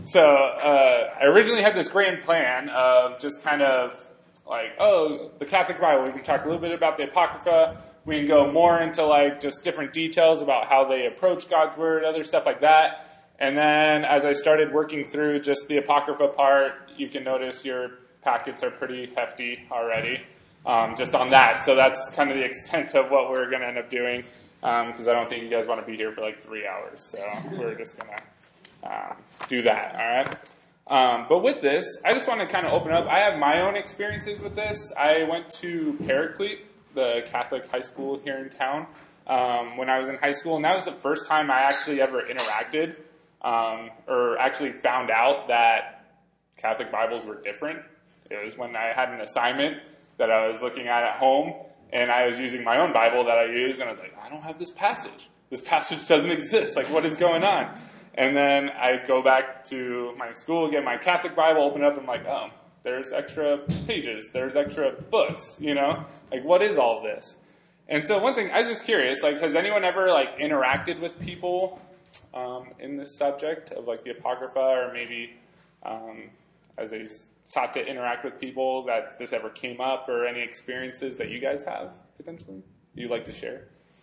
So I originally had this grand plan of just kind of like, the Catholic Bible. We can talk a little bit about the Apocrypha. We can go more into like just different details about how they approach God's Word, other stuff like that. And then as I started working through just the Apocrypha part, you can notice your packets are pretty hefty already, just on that. So that's kind of the extent of what we're going to end up doing, because I don't think you guys want to be here for like 3 hours. So we're just going to do that, all right? But with this, I just want to kind of open up. I have my own experiences with this. I went to Paraclete, the Catholic high school here in town, when I was in high school, and that was the first time I actually ever interacted or actually found out that Catholic Bibles were different. It was when I had an assignment that I was looking at home, and I was using my own Bible that I used, and I was like, I don't have this passage. This passage doesn't exist. Like, what is going on? And then I go back to my school, get my Catholic Bible, open it up, and I'm like, oh, there's extra pages, there's extra books, Like, what is all this? And so one thing, I was just curious, like, has anyone ever, like, interacted with people in this subject of, like, the Apocrypha, or maybe as they sought to interact with people, that this ever came up, or any experiences that you guys have, potentially, you'd like to share?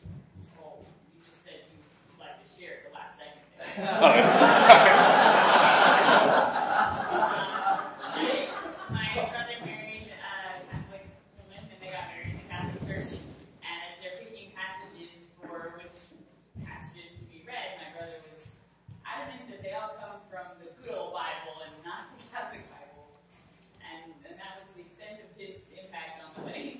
My brother married a Catholic woman, and they got married in the Catholic Church. And as they're picking passages for which passages to be read, my brother was adamant that they all come from the good old Bible and not the Catholic Bible. And that was the extent of his impact on the wedding.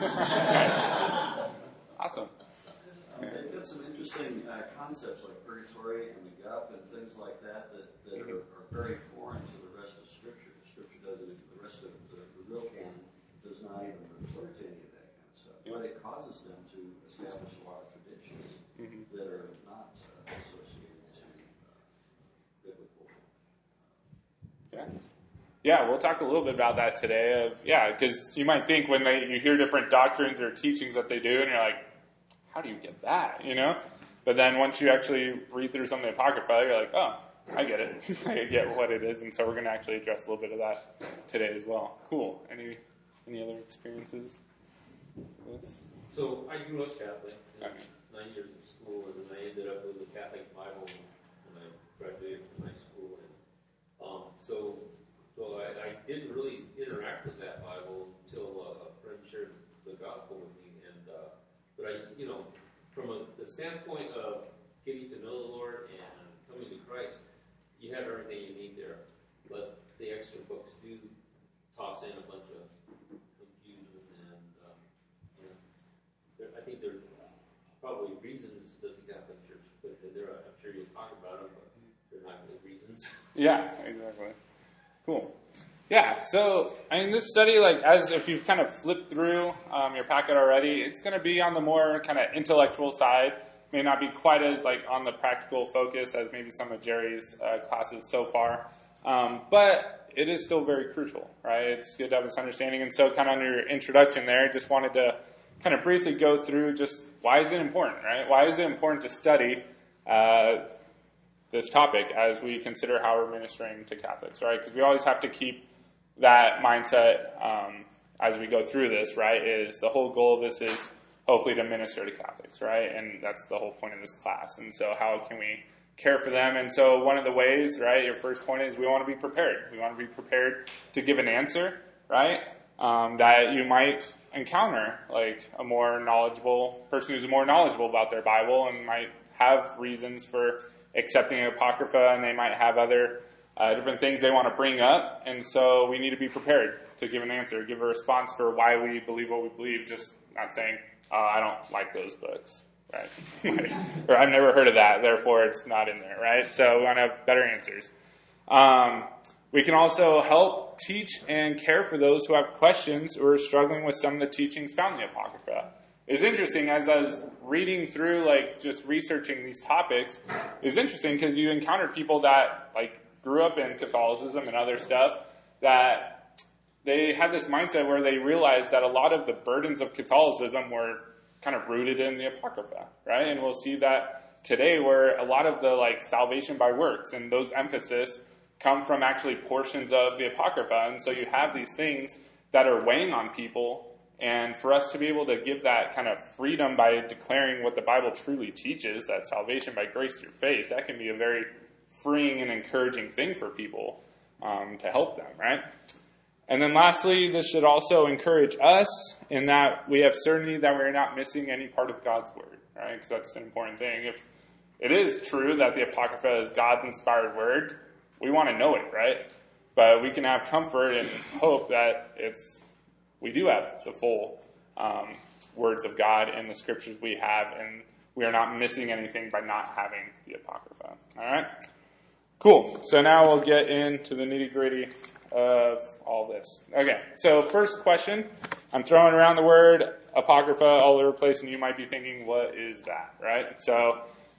Awesome. They've got some interesting concepts like purgatory and the gup and things like that are very foreign to the rest of Scripture. Scripture doesn't, the rest of the real canon does not even refer to any of that kind of stuff. But it causes them to establish a lot of traditions that are not associated to biblical. Yeah, we'll talk a little bit about that today. Because you might think when you hear different doctrines or teachings that they do, and you're like, how do you get that, But then once you actually read through some of the Apocrypha, you're like, oh, I get it. I get what it is. And so we're going to actually address a little bit of that today as well. Cool. Any other experiences with this? So I grew up Catholic, 9 years of school, and then I ended up with a Catholic Bible when I graduated from high school. And so I didn't really interact with that Bible until a friend shared the gospel with me. But I, from the standpoint of getting to know the Lord and coming to Christ, you have everything you need there. But the extra books do toss in a bunch of confusion, and I think there's probably reasons that the Catholic Church put in there. I'm sure you'll talk about them, but they're not good reasons. Yeah, exactly. Cool. Yeah, so this study, as if you've kind of flipped through your packet already, it's going to be on the more kind of intellectual side. May not be quite as on the practical focus as maybe some of Jerry's classes so far, but it is still very crucial, right? It's good to have this understanding. And so, kind of under your introduction there, just wanted to kind of briefly go through just why is it important, right? Why is it important to study this topic as we consider how we're ministering to Catholics, right? Because we always have to keep that mindset as we go through this, right, is the whole goal of this is hopefully to minister to Catholics, right? And that's the whole point of this class. And so how can we care for them? And so one of the ways, right, your first point is we want to be prepared. We want to be prepared to give an answer, right, that you might encounter, a more knowledgeable person who's more knowledgeable about their Bible and might have reasons for accepting Apocrypha, and they might have other different things they want to bring up, and so we need to be prepared to give an answer, give a response for why we believe what we believe, just not saying, I don't like those books, right? Or I've never heard of that, therefore it's not in there, right? So we want to have better answers. We can also help teach and care for those who have questions or are struggling with some of the teachings found in the Apocrypha. It's interesting, as I was reading through, just researching these topics, it's interesting because you encounter people that, grew up in Catholicism and other stuff, that they had this mindset where they realized that a lot of the burdens of Catholicism were kind of rooted in the Apocrypha, right? And we'll see that today where a lot of the salvation by works and those emphasis come from actually portions of the Apocrypha. And so you have these things that are weighing on people. And for us to be able to give that kind of freedom by declaring what the Bible truly teaches, that salvation by grace through faith, that can be a very freeing and encouraging thing for people to help them, right? And then lastly, this should also encourage us in that we have certainty that we're not missing any part of God's Word, right? Because that's an important thing. If it is true that the Apocrypha is God's inspired Word, we want to know it, right? But we can have comfort and hope that we do have the full words of God in the Scriptures we have, and we are not missing anything by not having the Apocrypha. All right? Cool. So now we'll get into the nitty-gritty of all this. Okay, so first question. I'm throwing around the word Apocrypha all over the place, and you might be thinking, what is that, right? So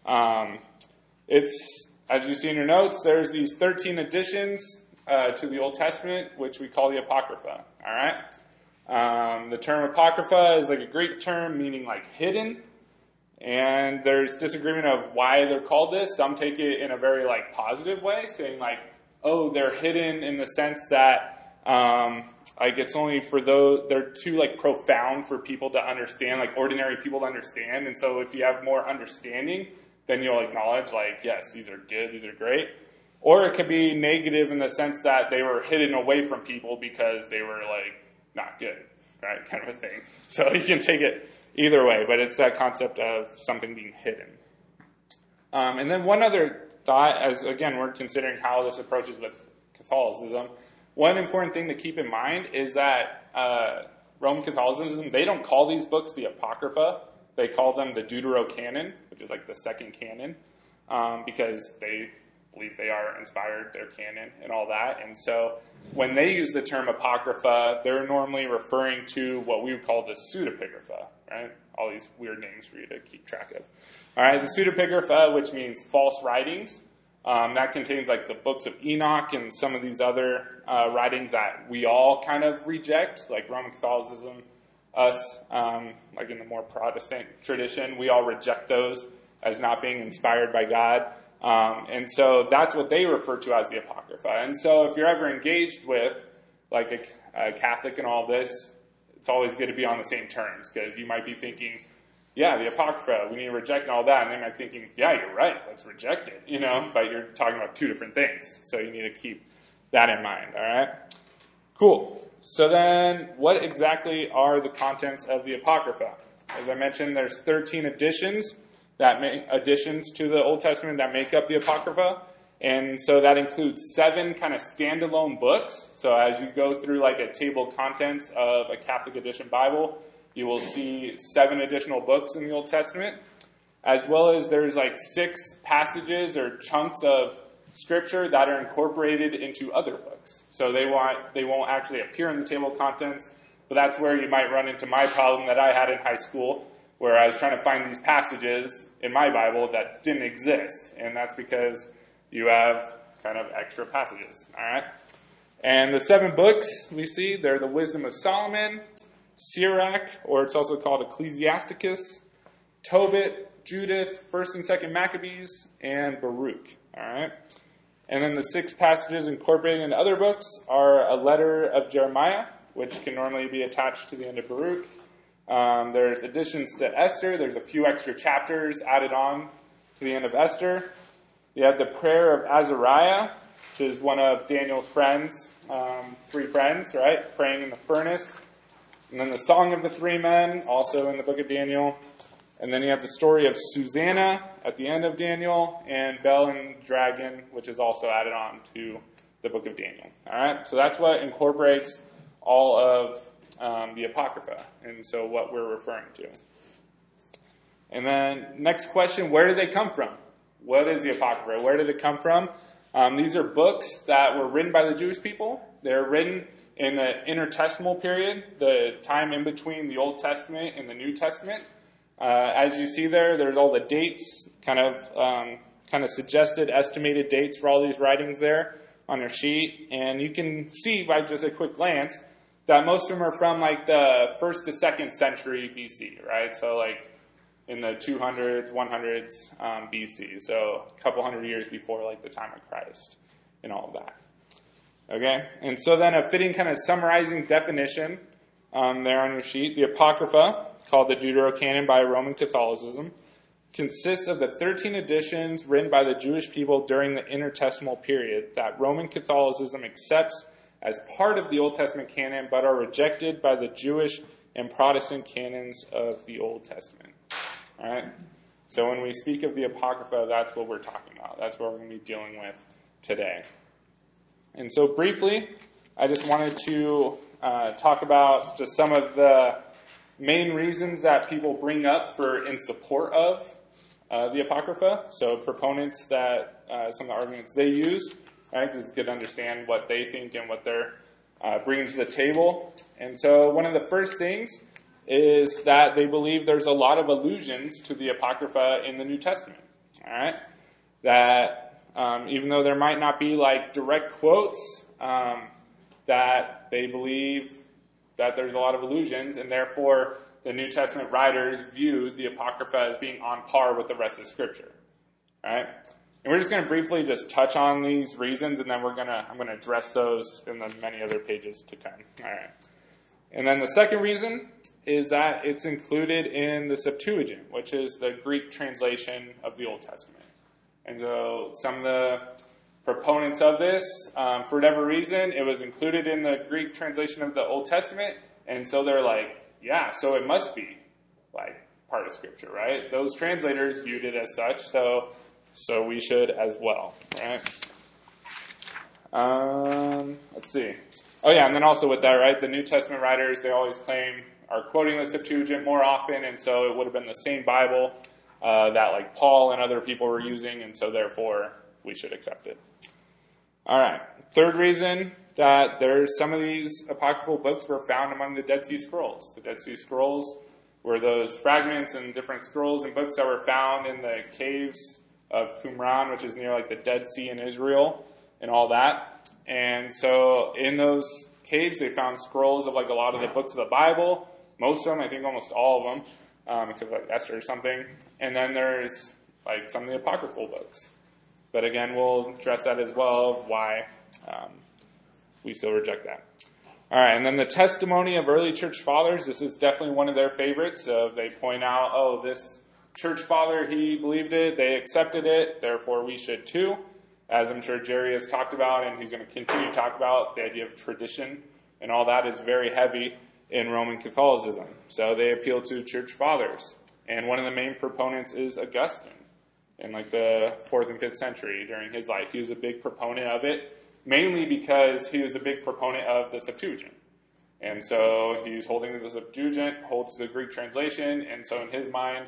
it's, as you see in your notes, there's these 13 additions to the Old Testament, which we call the Apocrypha, all right? The term Apocrypha is like a Greek term meaning like hidden, and there's disagreement of why they're called this. Some take it in a very like positive way, saying like, oh, they're hidden in the sense that like it's only for those, they're too like profound for people to understand, like ordinary people to understand. And so if you have more understanding, then you'll acknowledge like, yes, these are good, these are great. Or it could be negative in the sense that they were hidden away from people because they were like not good, right? Kind of a thing. So you can take it either way, but it's that concept of something being hidden. And then one other thought, as again, we're considering how this approaches with Catholicism. One important thing to keep in mind is that Roman Catholicism, they don't call these books the Apocrypha. They call them the Deuterocanon, which is like the second canon, because they believe they are inspired, their canon, and all that. And so when they use the term Apocrypha, they're normally referring to what we would call the Pseudepigrapha, right? All these weird names for you to keep track of. All right, the Pseudepigrapha, which means false writings, that contains like the books of Enoch and some of these other writings that we all kind of reject, like Roman Catholicism, us, like in the more Protestant tradition, we all reject those as not being inspired by God. And so that's what they refer to as the Apocrypha. And so if you're ever engaged with like a Catholic and all this, it's always good to be on the same terms, because you might be thinking, yeah, the Apocrypha, we need to reject all that. And they might be thinking, yeah, you're right, let's reject it, but you're talking about two different things. So you need to keep that in mind, all right? Cool. So then what exactly are the contents of the Apocrypha? As I mentioned, there's 13 additions to the Old Testament that make up the Apocrypha. And so that includes 7 kind of standalone books. So as you go through like a table of contents of a Catholic edition Bible, you will see 7 additional books in the Old Testament, as well as there's like 6 passages or chunks of Scripture that are incorporated into other books. So they won't actually appear in the table of contents, but that's where you might run into my problem that I had in high school, where I was trying to find these passages in my Bible that didn't exist. And that's because you have kind of extra passages, all right? And the 7 books we see, they're the Wisdom of Solomon, Sirach, or it's also called Ecclesiasticus, Tobit, Judith, 1st and 2nd Maccabees, and Baruch, all right? And then the 6 passages incorporated into other books are a letter of Jeremiah, which can normally be attached to the end of Baruch. There's additions to Esther. There's a few extra chapters added on to the end of Esther. You have the prayer of Azariah, which is one of Daniel's friends, 3 friends, right, praying in the furnace. And then the Song of the 3 Men, also in the book of Daniel. And then you have the story of Susanna at the end of Daniel, and Bel and Dragon, which is also added on to the book of Daniel. All right, so that's what incorporates all of the Apocrypha, and so what we're referring to. And then next question, where did they come from? What is the Apocrypha? Where did it come from? These are books that were written by the Jewish people. They're written in the intertestamental period, the time in between the Old Testament and the New Testament. As you see there's all the dates, kind of suggested, estimated dates for all these writings there on your sheet. And you can see by just a quick glance that most of them are from like the 1st to 2nd century BC, right? So like in the 200s, 100s BC, so a couple hundred years before like the time of Christ. and all of that. Okay? And so then a fitting kind of summarizing definition there on your sheet. The Apocrypha, called the Deuterocanon by Roman Catholicism, consists of the 13 editions written by the Jewish people during the intertestamental period that Roman Catholicism accepts as part of the Old Testament canon, but are rejected by the Jewish and Protestant canons of the Old Testament. All right? So when we speak of the Apocrypha, that's what we're talking about. That's what we're going to be dealing with today. And so briefly, I just wanted to talk about just some of the main reasons that people bring up in support of the Apocrypha. So proponents that some of the arguments they use, right? Because it's good to understand what they think and what they're bringing to the table. And so one of the first things is that they believe there's a lot of allusions to the Apocrypha in the New Testament. All right? That even though there might not be like direct quotes, that they believe that there's a lot of allusions, and therefore the New Testament writers viewed the Apocrypha as being on par with the rest of Scripture. All right? And we're just going to briefly just touch on these reasons, and then I'm going to address those in the many other pages to come. All right. And then the second reason is that it's included in the Septuagint, which is the Greek translation of the Old Testament. And so some of the proponents of this, for whatever reason, it was included in the Greek translation of the Old Testament, and so they're like, yeah, so it must be like part of Scripture, right? Those translators viewed it as such, so we should as well, right? Let's see. Oh yeah, and then also with that, right, the New Testament writers, they always are quoting the Septuagint more often, and so it would have been the same Bible that like Paul and other people were using, and so therefore we should accept it. All right. Third reason that there's some of these apocryphal books were found among the Dead Sea Scrolls. The Dead Sea Scrolls were those fragments and different scrolls and books that were found in the caves of Qumran, which is near like the Dead Sea in Israel and all that. And so in those caves, they found scrolls of like a lot of the books of the Bible. Most of them, I think almost all of them, except for like Esther or something. And then there's like some of the apocryphal books. But again, we'll address that as well, why we still reject that. All right, and then the testimony of early church fathers. This is definitely one of their favorites. They point out, oh, this church father, he believed it, they accepted it, therefore we should too. As I'm sure Jerry has talked about, and he's going to continue to talk about, the idea of tradition and all that is very heavy in Roman Catholicism. So they appeal to church fathers. And one of the main proponents is Augustine. In like the 4th and 5th century during his life. He was a big proponent of it, mainly because he was a big proponent of the Septuagint. And so he's holding the Septuagint, holds the Greek translation, and so in his mind,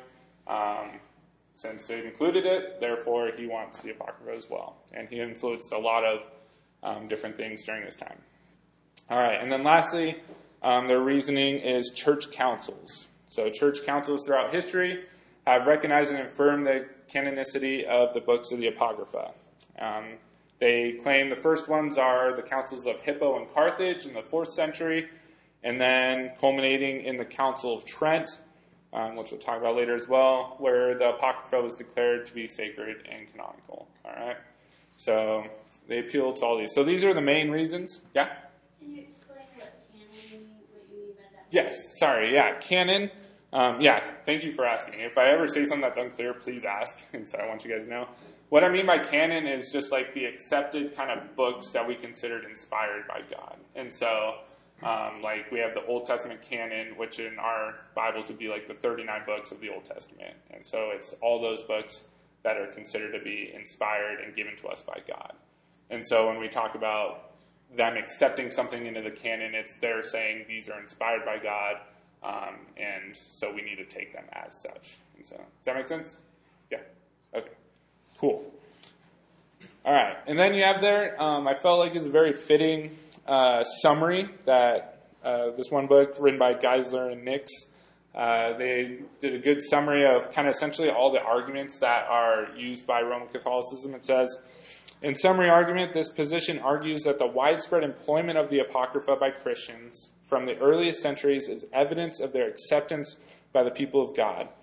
since they included it, therefore he wants the Apocrypha as well. And he influenced a lot of different things during his time. All right, and then lastly, their reasoning is church councils. So church councils throughout history have recognized and affirmed the canonicity of the books of the Apocrypha. They claim the first ones are the councils of Hippo and Carthage in the 4th century, and then culminating in the Council of Trent, which we'll talk about later as well, where the Apocrypha was declared to be sacred and canonical. All right? So they appeal to all these. So these are the main reasons. Yeah? Can you explain what you mean by that? Yes. Sorry. Yeah. Canon. Thank you for asking. If I ever say something that's unclear, please ask. And so I want you guys to know. What I mean by canon is just like the accepted kind of books that we considered inspired by God. And so, like we have the Old Testament canon, which in our Bibles would be like the 39 books of the Old Testament. And so it's all those books that are considered to be inspired and given to us by God. And so when we talk about them accepting something into the canon, they're saying these are inspired by God. And so we need to take them as such. And so, does that make sense? Yeah. Okay. Cool. All right. And then you have there, I felt like it's a very fitting summary that this one book written by Geisler and Nix, they did a good summary of kind of essentially all the arguments that are used by Roman Catholicism. It says, in summary argument, this position argues that the widespread employment of the Apocrypha by Christians from the earliest centuries is evidence of their acceptance by the people of God.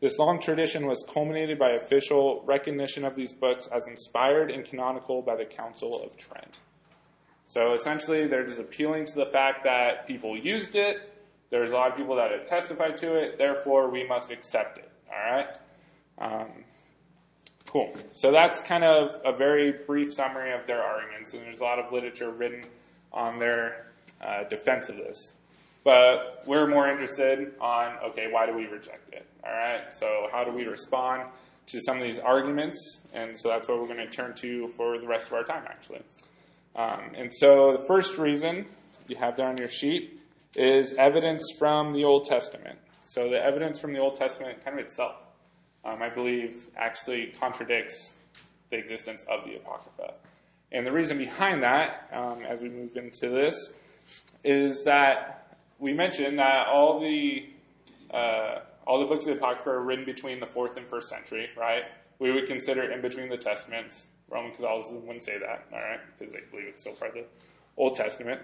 This long tradition was culminated by official recognition of these books as inspired and canonical by the Council of Trent. So essentially, they're just appealing to the fact that people used it. There's a lot of people that have testified to it. Therefore, we must accept it. All right? Cool. So that's kind of a very brief summary of their arguments. And there's a lot of literature written on their defense of this. But we're more interested on, okay, why do we reject it? All right? So how do we respond to some of these arguments? And so that's what we're going to turn to for the rest of our time, actually. And so the first reason you have there on your sheet is evidence from the Old Testament. So the evidence from the Old Testament kind of itself, I believe, actually contradicts the existence of the Apocrypha. And the reason behind that, as we move into this, is that we mentioned that all the books of the Apocrypha are written between the 4th and 1st century, right? We would consider it in between the Testaments. Roman Catholicism wouldn't say that, all right, because they believe it's still part of the Old Testament.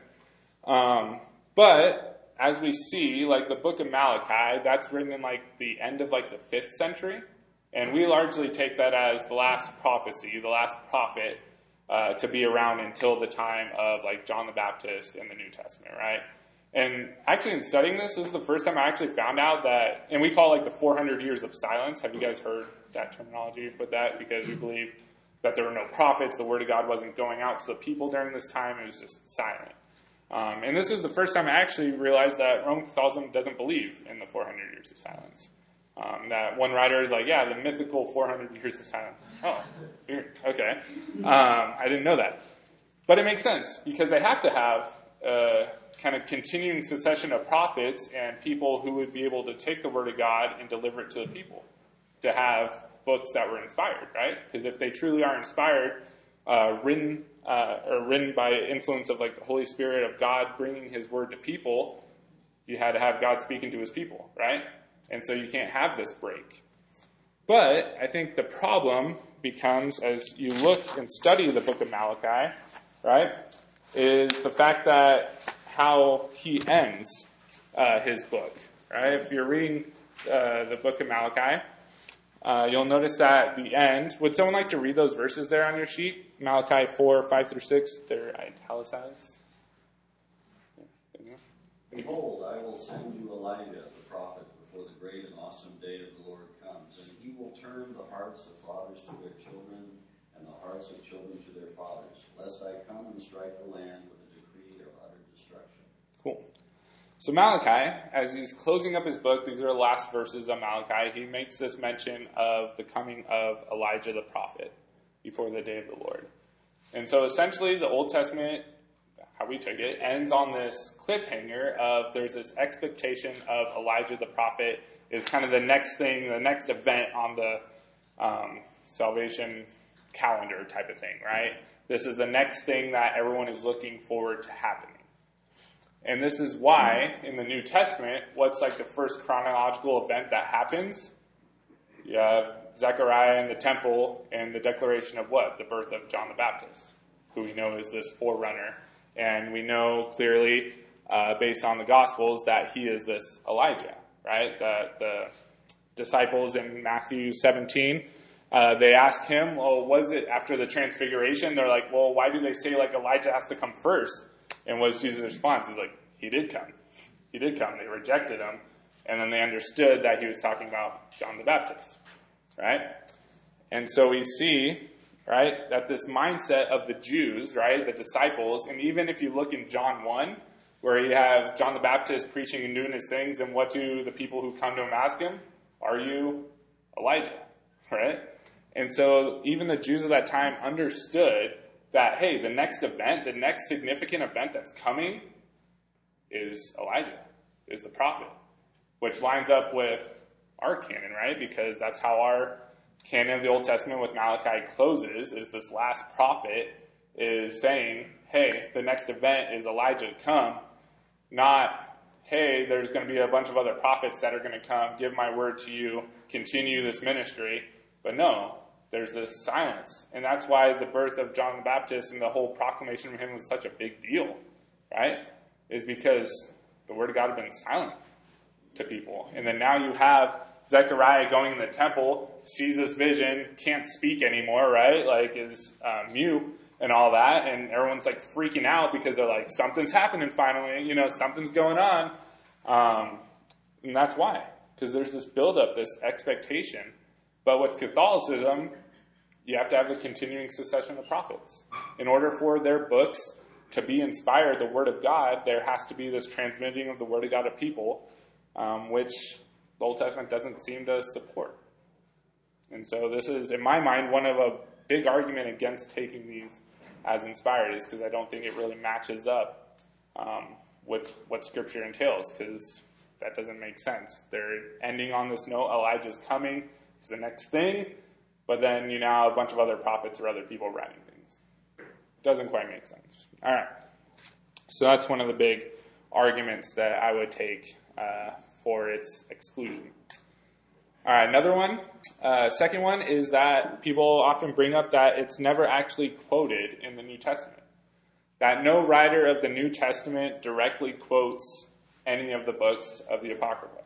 But as we see, like the book of Malachi, that's written in like the end of like the 5th century, and we largely take that as the last prophecy, the last prophet to be around until the time of like John the Baptist in the New Testament, right? And actually in studying this is the first time I actually found out that, and we call it like the 400 years of silence. Have you guys heard that terminology with that? Because we believe that there were no prophets, the word of God wasn't going out to the people during this time, it was just silent. And this is the first time I actually realized that Roman Catholicism doesn't believe in the 400 years of silence. That one writer is like, yeah, the mythical 400 years of silence. Oh, okay. I didn't know that. But it makes sense, because they have to have a kind of continuing succession of prophets and people who would be able to take the word of God and deliver it to the people, to have books that were inspired, right? Because if they truly are inspired, written by influence of like the Holy Spirit of God bringing his word to people, you had to have God speaking to his people, right? And so you can't have this break. But I think the problem becomes, as you look and study the book of Malachi, right, is the fact that how he ends his book, right? If you're reading the book of Malachi, you'll notice that at the end, would someone like to read those verses there on your sheet? Malachi 4, 5 through 6, they're italicized. Behold, I will send you Elijah, the prophet, before the great and awesome day of the Lord comes, and he will turn the hearts of fathers to their children, and the hearts of children to their fathers, lest I come and strike the land with a decree of utter destruction. Cool. So Malachi, as he's closing up his book, these are the last verses of Malachi, he makes this mention of the coming of Elijah the prophet before the day of the Lord. And so essentially the Old Testament, how we took it, ends on this cliffhanger of there's this expectation of Elijah the prophet is kind of the next thing, the next event on the salvation calendar type of thing, right? This is the next thing that everyone is looking forward to happening. And this is why, in the New Testament, what's like the first chronological event that happens? You have Zechariah in the temple and the declaration of what? The birth of John the Baptist, who we know is this forerunner. And we know clearly, based on the Gospels, that he is this Elijah, right? The disciples in Matthew 17, they ask him, well, was it after the transfiguration? They're like, well, why do they say like Elijah has to come first? And what's Jesus' response? He's like, he did come. He did come. They rejected him. And then they understood that he was talking about John the Baptist, right? And so we see, right, that this mindset of the Jews, right, the disciples, and even if you look in John 1, where you have John the Baptist preaching and doing his things, and what do the people who come to him ask him? Are you Elijah, right? And so even the Jews of that time understood that, hey, the next event, the next significant event that's coming is Elijah, is the prophet, which lines up with our canon, right? Because that's how our canon of the Old Testament with Malachi closes, is this last prophet is saying, hey, the next event is Elijah to come, not, hey, there's going to be a bunch of other prophets that are going to come, give my word to you, continue this ministry. But no, there's this silence. And that's why the birth of John the Baptist and the whole proclamation of him was such a big deal, right? Is because the word of God had been silent to people. And then now you have Zechariah going in the temple, sees this vision, can't speak anymore, right? Like, is mute and all that. And everyone's like freaking out because they're like, something's happening finally, something's going on. And that's why. Because there's this buildup, this expectation. But with Catholicism, you have to have a continuing succession of prophets. In order for their books to be inspired, the Word of God, there has to be this transmitting of the Word of God to people, which the Old Testament doesn't seem to support. And so this is, in my mind, one of a big argument against taking these as inspired is because I don't think it really matches up with what Scripture entails, because that doesn't make sense. They're ending on this note, Elijah's coming, it's the next thing, but then you now have a bunch of other prophets or other people writing things. Doesn't quite make sense. All right. So that's one of the big arguments that I would take for its exclusion. All right, another one. Second one is that people often bring up that it's never actually quoted in the New Testament. That no writer of the New Testament directly quotes any of the books of the Apocrypha.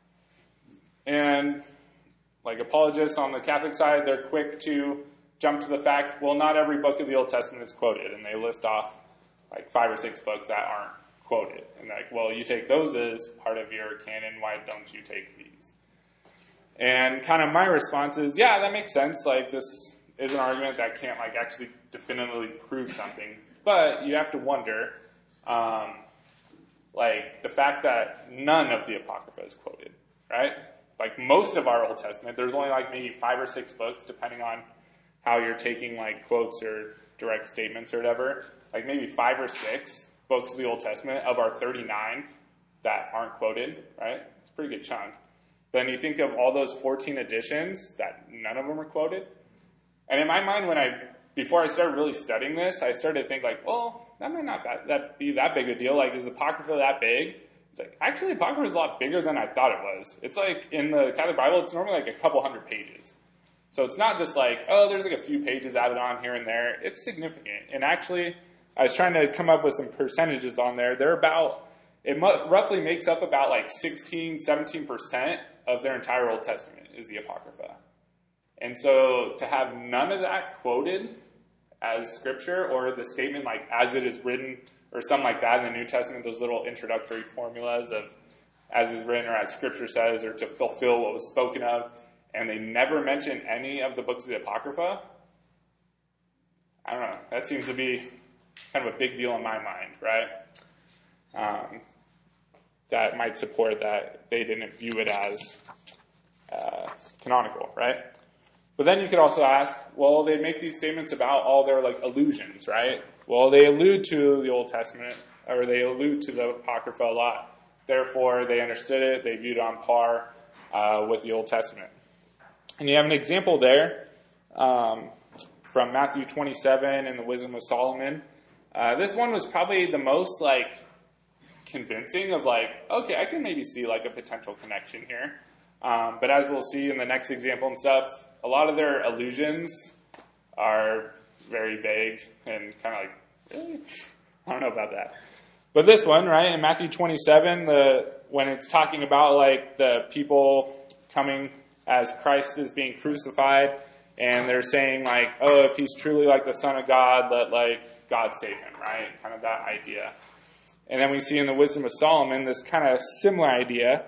And like apologists on the Catholic side, they're quick to jump to the fact, well, not every book of the Old Testament is quoted. And they list off like 5 or 6 books that aren't quoted. And like, well, you take those as part of your canon, why don't you take these? And kind of my response is, yeah, that makes sense. Like, this is an argument that can't like actually definitively prove something. But you have to wonder, like the fact that none of the Apocrypha is quoted, right? Like most of our Old Testament, there's only like maybe 5 or 6 books, depending on how you're taking like quotes or direct statements or whatever. Like maybe 5 or 6 books of the Old Testament of our 39 that aren't quoted, right? It's a pretty good chunk. Then you think of all those 14 editions that none of them are quoted. And in my mind, before I started really studying this, I started to think like, well, that might not be that big a deal. Like, is the Apocrypha that big? It's like, actually, the Apocrypha is a lot bigger than I thought it was. It's like, in the Catholic Bible, it's normally like a couple hundred pages. So it's not just like, oh, there's like a few pages added on here and there. It's significant. And actually, I was trying to come up with some percentages on there. It roughly makes up about like 16, 17% of their entire Old Testament is the Apocrypha. And so to have none of that quoted as Scripture, or the statement like as it is written, or something like that in the New Testament, those little introductory formulas of as is written or as Scripture says, or to fulfill what was spoken of, and they never mention any of the books of the Apocrypha, I don't know. That seems to be kind of a big deal in my mind, right? That might support that they didn't view it as canonical, right? But then you could also ask, well, they make these statements about all their like allusions, right? Well, they allude to the Old Testament, or they allude to the Apocrypha a lot. Therefore, they understood it. They viewed it on par with the Old Testament. And you have an example there from Matthew 27 and the Wisdom of Solomon. This one was probably the most like convincing of like, okay, I can maybe see like a potential connection here. But as we'll see in the next example and stuff, a lot of their allusions are very vague and kind of like, really? I don't know about that. But this one, right, in Matthew 27, when it's talking about like the people coming as Christ is being crucified, and they're saying like, oh, if he's truly like the Son of God, let like God save him, right? Kind of that idea. And then we see in the Wisdom of Solomon this kind of similar idea.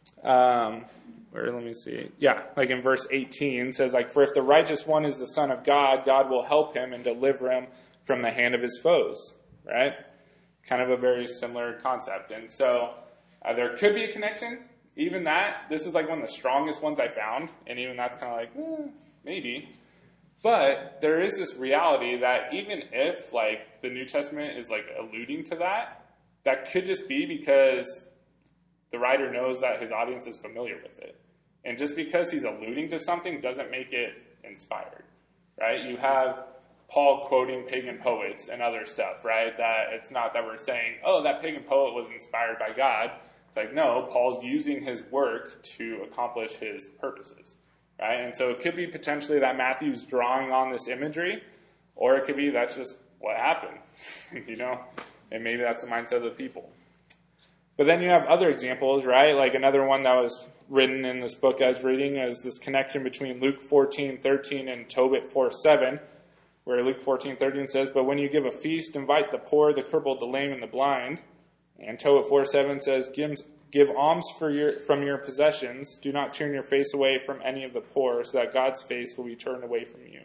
Let me see. Yeah, like in verse 18 says like, for if the righteous one is the Son of God, God will help him and deliver him from the hand of his foes, right? Kind of a very similar concept. And so there could be a connection. Even that, this is like one of the strongest ones I found. And even that's kind of like, maybe. But there is this reality that even if like the New Testament is like alluding to that could just be because the writer knows that his audience is familiar with it. And just because he's alluding to something doesn't make it inspired, right? You have Paul quoting pagan poets and other stuff, right? That it's not that we're saying, oh, that pagan poet was inspired by God. It's like, no, Paul's using his work to accomplish his purposes, right? And so it could be potentially that Matthew's drawing on this imagery, or it could be that's just what happened, and maybe that's the mindset of the people. But then you have other examples, right? Like another one that was written in this book I was reading is this connection between Luke 14:13 and Tobit 4:7, where Luke 14:13 says, "But when you give a feast, invite the poor, the crippled, the lame, and the blind." And Tobit 4:7 says, "Give alms from your possessions. Do not turn your face away from any of the poor, so that God's face will be turned away from you."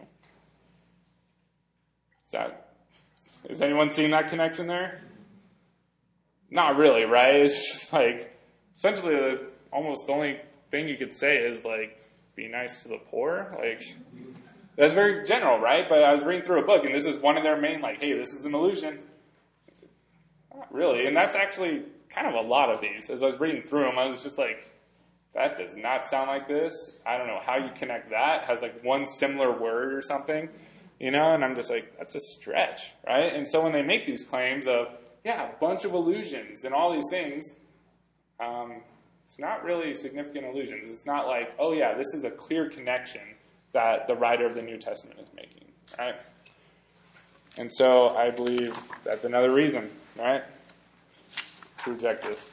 Is anyone seeing that connection there? Not really, right? It's just like, essentially, almost the only thing you could say is, like, be nice to the poor. Like, that's very general, right? But I was reading through a book, and this is one of their main, like, hey, this is an illusion. Not really. And that's actually kind of a lot of these. As I was reading through them, I was just like, that does not sound like this. I don't know how you connect that. It has, like, one similar word or something, and I'm just like, that's a stretch, right? And so when they make these claims of, yeah, a bunch of illusions and all these things, it's not really significant illusions. It's not like, oh yeah, this is a clear connection that the writer of the New Testament is making, right? And so I believe that's another reason, right, to reject this.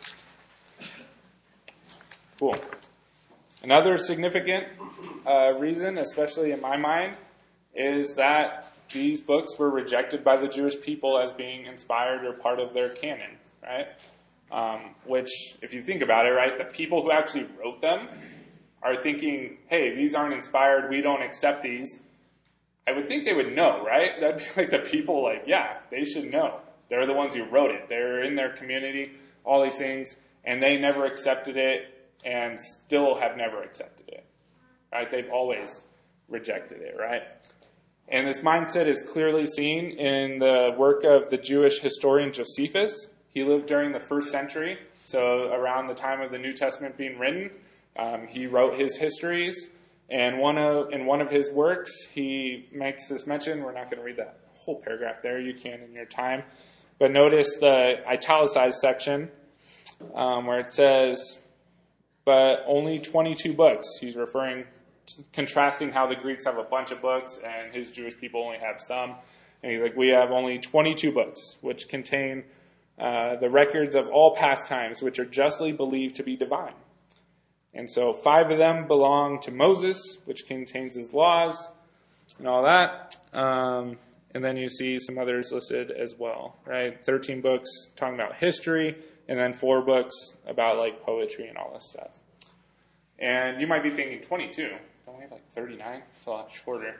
Cool. Another significant reason, especially in my mind, is that these books were rejected by the Jewish people as being inspired or part of their canon, right? Which, if you think about it, right, the people who actually wrote them are thinking, hey, these aren't inspired, we don't accept these. I would think they would know, right? That'd be like the people, like, yeah, they should know. They're the ones who wrote it. They're in their community, all these things, and they never accepted it and still have never accepted it, right? They've always rejected it, right? And this mindset is clearly seen in the work of the Jewish historian Josephus. He lived during the 1st century, so around the time of the New Testament being written. He wrote his histories, and in one of his works, he makes this mention. We're not going to read that whole paragraph there. You can in your time. But notice the italicized section where it says, but only 22 books. He's contrasting how the Greeks have a bunch of books and his Jewish people only have some. And he's like, we have only 22 books, which contain the records of all past times, which are justly believed to be divine. And so 5 of them belong to Moses, which contains his laws and all that. And then you see some others listed as well, right? 13 books talking about history, and then 4 books about like poetry and all this stuff. And you might be thinking 22. Don't we have like 39? It's a lot shorter.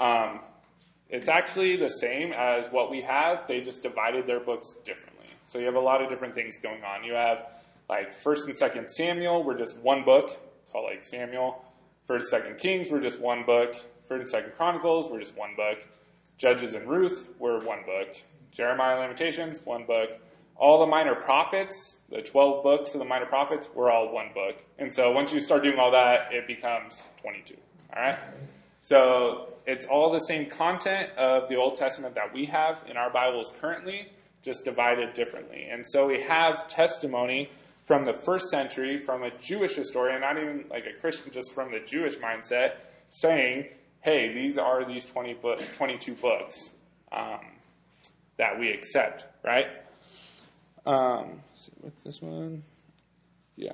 It's actually the same as what we have. They just divided their books differently. So you have a lot of different things going on. You have like 1st and 2nd Samuel were just one book called like Samuel. 1st and 2nd Kings were just one book. 1st and 2nd Chronicles were just one book. Judges and Ruth were one book. Jeremiah and Lamentations, one book. All the minor prophets, the 12 books of the minor prophets, were all one book. And so once you start doing all that, it becomes 22. All right? So it's all the same content of the Old Testament that we have in our Bibles currently, just divided differently. And so we have testimony from the 1st century, from a Jewish historian, not even like a Christian, just from the Jewish mindset, saying, hey, these are these 22 books that we accept, right? What's this one? Yeah.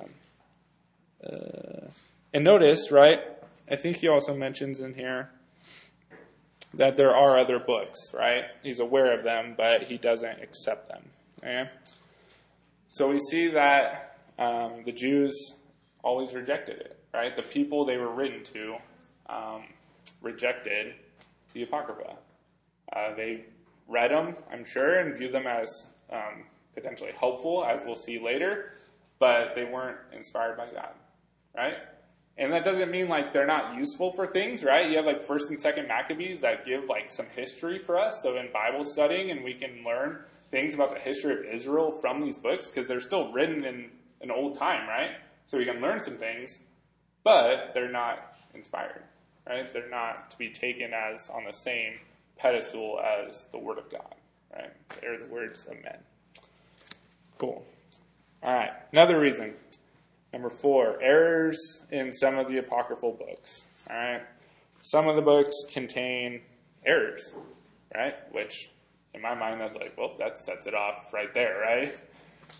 And notice, right, I think he also mentions in here that there are other books, right? He's aware of them, but he doesn't accept them. Okay? So we see that the Jews always rejected it, right? The people they were written to rejected the Apocrypha. They read them, I'm sure, and viewed them as potentially helpful, as we'll see later, but they weren't inspired by God, right? And that doesn't mean like they're not useful for things, right? You have like 1st and 2nd Maccabees that give like some history for us. So in Bible studying, and we can learn things about the history of Israel from these books because they're still written in an old time, right? So we can learn some things, but they're not inspired, right? They're not to be taken as on the same pedestal as the Word of God, right? They're the words of men. Cool. All right. Another reason. Number 4, errors in some of the apocryphal books. All right. Some of the books contain errors, right? Which, in my mind, that's like, well, that sets it off right there, right?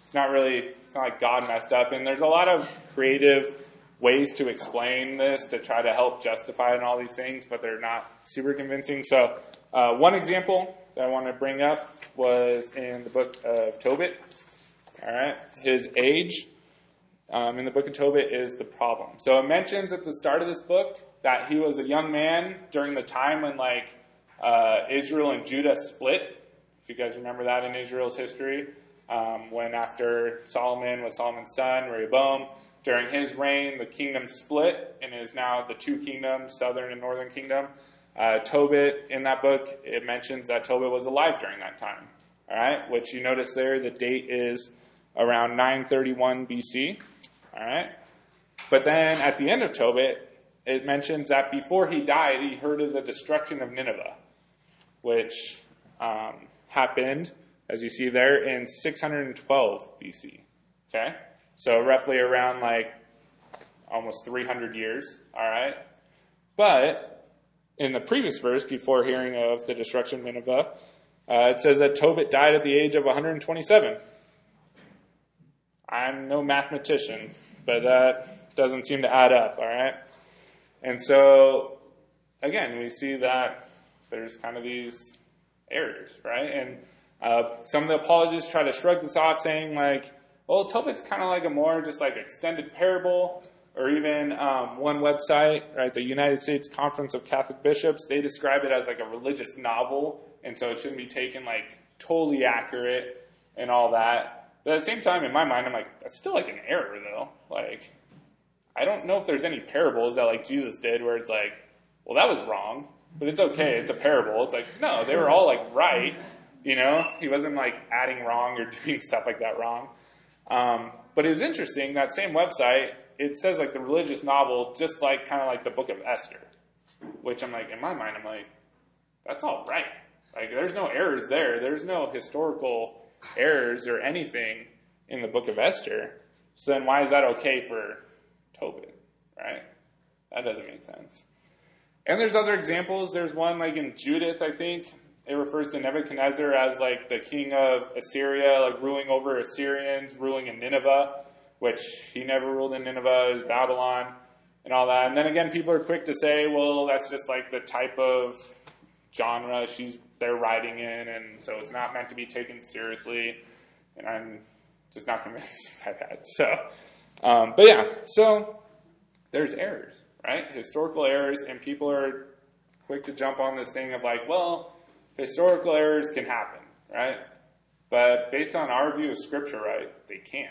it's not like God messed up. And there's a lot of creative ways to explain this to try to help justify and all these things, but they're not super convincing. So one example that I want to bring up was in the book of Tobit. All right, his age in the book of Tobit is the problem. So it mentions at the start of this book that he was a young man during the time when Israel and Judah split. If you guys remember that in Israel's history, when after Solomon was Solomon's son, Rehoboam, during his reign, the kingdom split and is now the two kingdoms, southern and northern kingdom. Tobit, in that book, it mentions that Tobit was alive during that time. All right, which you notice there, the date is around 931 BC. All right, but then at the end of Tobit, it mentions that before he died, he heard of the destruction of Nineveh, which happened, as you see there, in 612 BC. Okay, so roughly around almost 300 years. All right, but in the previous verse, before hearing of the destruction of Nineveh, it says that Tobit died at the age of 127. I'm no mathematician, but that doesn't seem to add up, all right? And so, again, we see that there's kind of these errors, right? And some of the apologists try to shrug this off, saying well, Tobit's kind of like a more just extended parable, or even one website, right, the United States Conference of Catholic Bishops, they describe it as a religious novel, and so it shouldn't be taken totally accurate and all that. But at the same time, in my mind, I'm that's still an error, though. I don't know if there's any parables that Jesus did where it's well, that was wrong, but it's okay, it's a parable. It's no, they were all right, He wasn't adding wrong or doing stuff like that wrong. But it was interesting, that same website, it says the religious novel, just kind of the book of Esther, which I'm in my mind, I'm that's all right. There's no errors there. There's no historical errors or anything in the book of Esther. So then why is that okay for Tobit, right? That doesn't make sense. And there's other examples. There's one in Judith, I think. It refers to Nebuchadnezzar as the king of Assyria, ruling over Assyrians, ruling in Nineveh, which he never ruled in Nineveh, it was Babylon and all that. And then again, people are quick to say, well, that's just the type of genre they're writing in, and so it's not meant to be taken seriously. And I'm just not convinced by that. So, but yeah, so there's errors, right? Historical errors, and people are quick to jump on this thing of well, historical errors can happen, right? But based on our view of Scripture, right, they can't.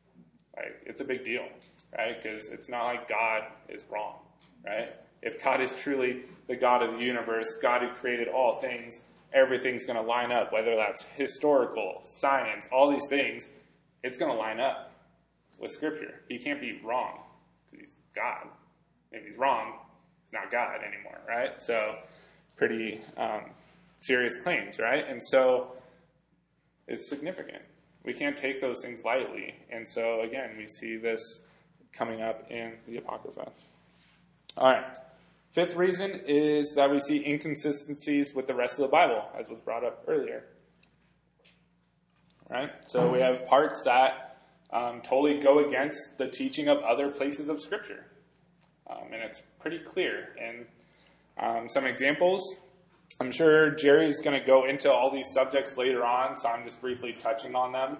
It's a big deal, right? Because it's not God is wrong, right? If God is truly the God of the universe, God who created all things, everything's going to line up, whether that's historical, science, all these things, it's going to line up with Scripture. He can't be wrong. He's God. If he's wrong, he's not God anymore, right? So, pretty serious claims, right? And so, it's significant. We can't take those things lightly. And so, again, we see this coming up in the Apocrypha. All right. Fifth reason is that we see inconsistencies with the rest of the Bible, as was brought up earlier. All right? So we have parts that totally go against the teaching of other places of Scripture. And it's pretty clear. And some examples, I'm sure Jerry's going to go into all these subjects later on, so I'm just briefly touching on them.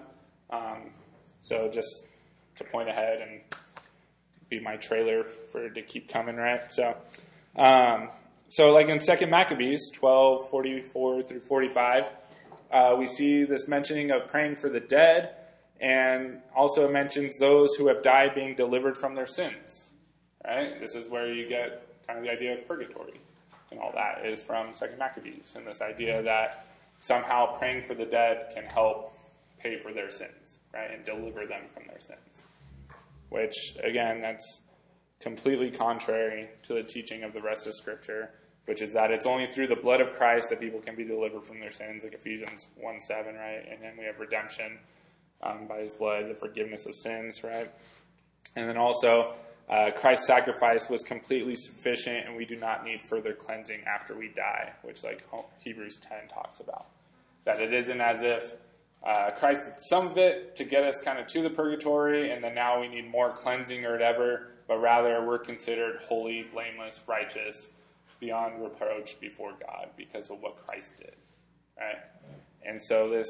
So just to point ahead and be my trailer for it to keep coming, right? So in 2 Maccabees 12:44 through 45, we see this mentioning of praying for the dead, and also mentions those who have died being delivered from their sins. Right? This is where you get kind of the idea of purgatory, and all that is from 2 Maccabees, and this idea that somehow praying for the dead can help pay for their sins, right, and deliver them from their sins. Which, again, that's completely contrary to the teaching of the rest of Scripture, which is that it's only through the blood of Christ that people can be delivered from their sins, like Ephesians 1:7, right? And then we have redemption by his blood, the forgiveness of sins, right? And then also, Christ's sacrifice was completely sufficient, and we do not need further cleansing after we die, which Hebrews 10 talks about. That it isn't as if Christ did some of it to get us kind of to the purgatory, and then now we need more cleansing or whatever, but rather we're considered holy, blameless, righteous, beyond reproach before God because of what Christ did, right? And so this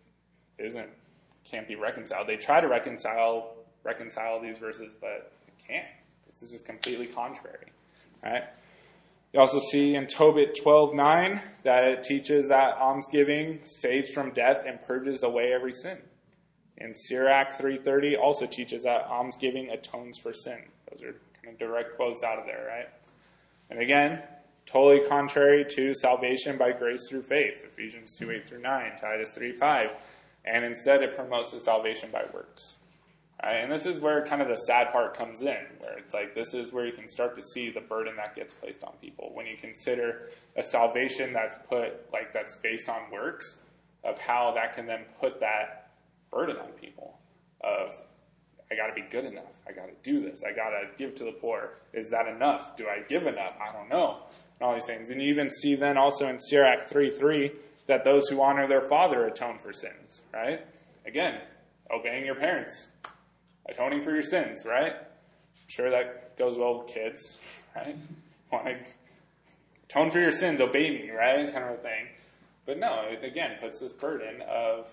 can't be reconciled. They try to reconcile these verses, but it can't. This is just completely contrary, right? You also see in Tobit 12:9 that it teaches that almsgiving saves from death and purges away every sin. And Sirach 3:30 also teaches that almsgiving atones for sin. Those are kind of direct quotes out of there, right? And again, totally contrary to salvation by grace through faith, Ephesians 2:8-9, Titus 3:5. And instead it promotes the salvation by works. Right? And this is where kind of the sad part comes in, where it's like this is where you can start to see the burden that gets placed on people. When you consider a salvation that's that's based on works, of how that can then put that burden on people of, I got to be good enough. I got to do this. I got to give to the poor. Is that enough? Do I give enough? I don't know. And all these things. And you even see then also in Sirach 3:3 that those who honor their father atone for sins, right? Again, obeying your parents, atoning for your sins, right? I'm sure that goes well with kids, right? Want to atone for your sins, obey me, right? Kind of a thing. But no, it again puts this burden of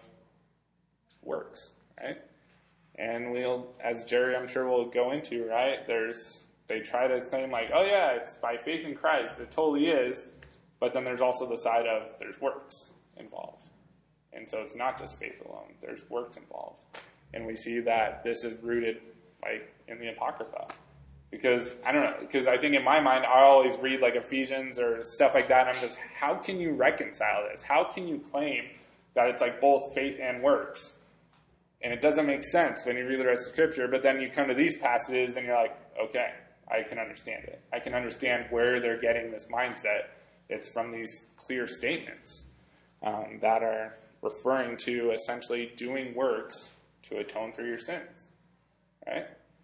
works, right? And as Jerry, I'm sure will go into, right? They try to claim like, oh yeah, it's by faith in Christ. It totally is. But then there's also the side of there's works involved. And so it's not just faith alone. There's works involved. And we see that this is rooted in the Apocrypha. Because, I don't know, because I think in my mind, I always read Ephesians or stuff like that, and I'm just, how can you reconcile this? How can you claim that it's both faith and works? And it doesn't make sense when you read the rest of Scripture, but then you come to these passages and you're like, okay, I can understand it. I can understand where they're getting this mindset. It's from these clear statements that are referring to essentially doing works to atone for your sins, right?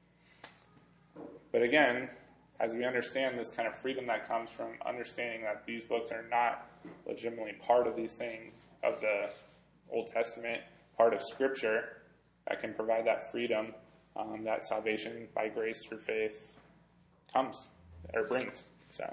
But again, as we understand this kind of freedom that comes from understanding that these books are not legitimately part of these things of the Old Testament, part of Scripture, that can provide that freedom that salvation by grace through faith comes or brings. So,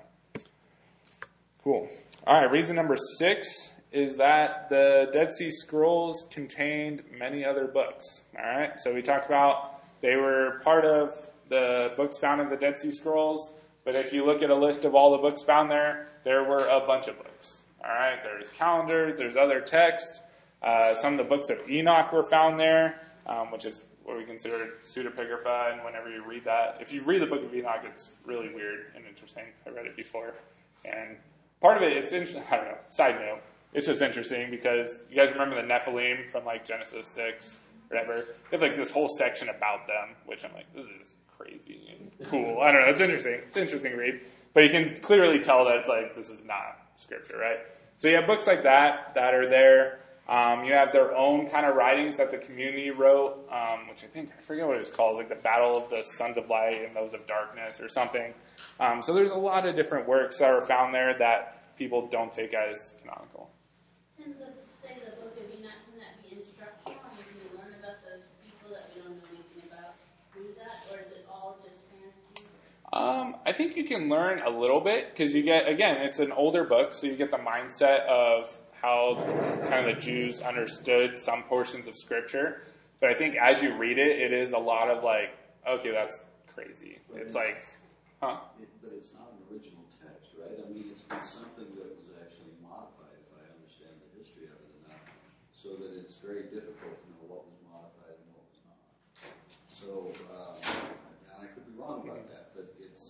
cool. All right, reason number 6 is that the Dead Sea Scrolls contained many other books. All right, so we talked about they were part of the books found in the Dead Sea Scrolls, but if you look at a list of all the books found there were a bunch of books. All right, there's calendars, there's other texts. Some of the books of Enoch were found there, which is what we consider pseudepigrapha, and whenever you read that, if you read the book of Enoch, it's really weird and interesting. I read it before. And part of it, it's interesting. I don't know, side note, it's just interesting because you guys remember the Nephilim from Genesis 6, whatever? They have this whole section about them, which I'm like, this is crazy and cool. I don't know, it's interesting. It's an interesting read. But you can clearly tell that it's this is not Scripture, right? So you have books like that are there. You have their own kind of writings that the community wrote, which I forget what it was called, the Battle of the Sons of Light and those of Darkness or something. So there's a lot of different works that are found there that people don't take as canonical. Can the book of Enoch, can that be instructional? And can you learn about those people that we don't know anything about through that? Or is it all just fantasy? I think you can learn a little bit because you get, again, it's an older book, so you get the mindset of how kind of the Jews understood some portions of Scripture. But I think as you read it, it is a lot of okay, that's crazy. But it's huh? But it's not an original text, right? I mean, it's been something that was actually modified, if I understand the history of it enough, so that it's very difficult to know what was modified and what was not. So, and I could be wrong about that, but it's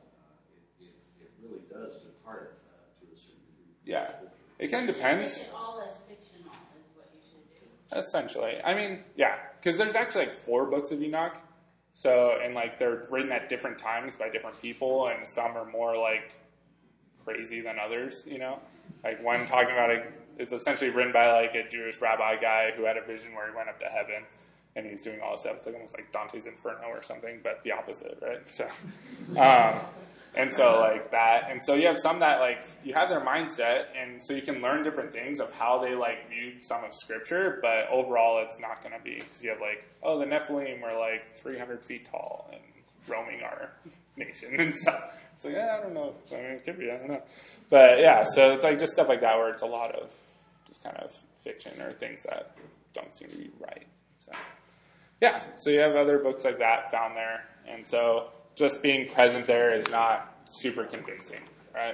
it really does depart to a certain degree. Yeah. It kind of depends. Take it all as fictional is what you should do. Essentially. I mean, yeah, because there's actually 4 books of Enoch. So, and they're written at different times by different people, and some are more crazy than others, one talking about is essentially written by a Jewish rabbi guy who had a vision where he went up to heaven and he's doing all this stuff. It's almost like Dante's Inferno or something, but the opposite, right? So, And so like that, and so you have some that like, you have their mindset, and so you can learn different things of how they like viewed some of Scripture, but overall it's not going to be, because you have like, oh, the Nephilim were like 300 feet tall and roaming our nation and stuff. So yeah, I don't know. I mean, it could be, I don't know. But yeah, so it's like just stuff like that where it's a lot of just kind of fiction or things that don't seem to be right. So yeah, so you have other books like that found there, and so just being present there is not super convincing, right?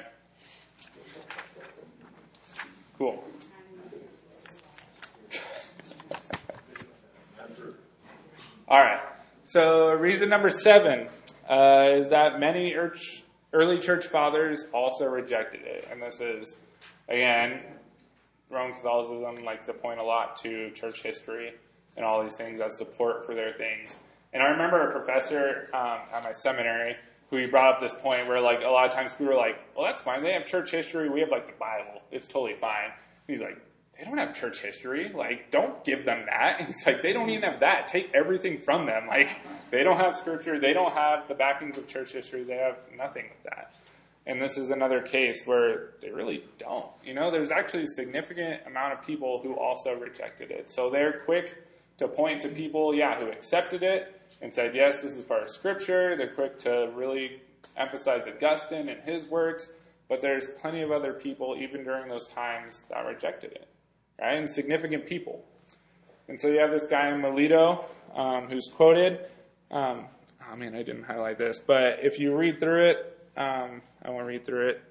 Cool. All right. So reason number 7 is that many early church fathers also rejected it. And this is, again, Roman Catholicism likes to point a lot to church history and all these things as support for their things. And I remember a professor at my seminary who brought up this point where, like, a lot of times people were like, well, that's fine. They have church history. We have, like, the Bible. It's totally fine. And he's like, they don't have church history. Like, don't give them that. And he's like, they don't even have that. Take everything from them. Like, they don't have Scripture. They don't have the backings of church history. They have nothing with that. And this is another case where they really don't. You know, there's actually a significant amount of people who also rejected it. So they're quick to point to people, who accepted it and said, yes, this is part of Scripture. They're quick to really emphasize Augustine and his works. But there's plenty of other people, even during those times, that rejected it. Right? And significant people. And so you have this guy in Melito who's quoted. I didn't highlight this. But if you read through it, I won't read through it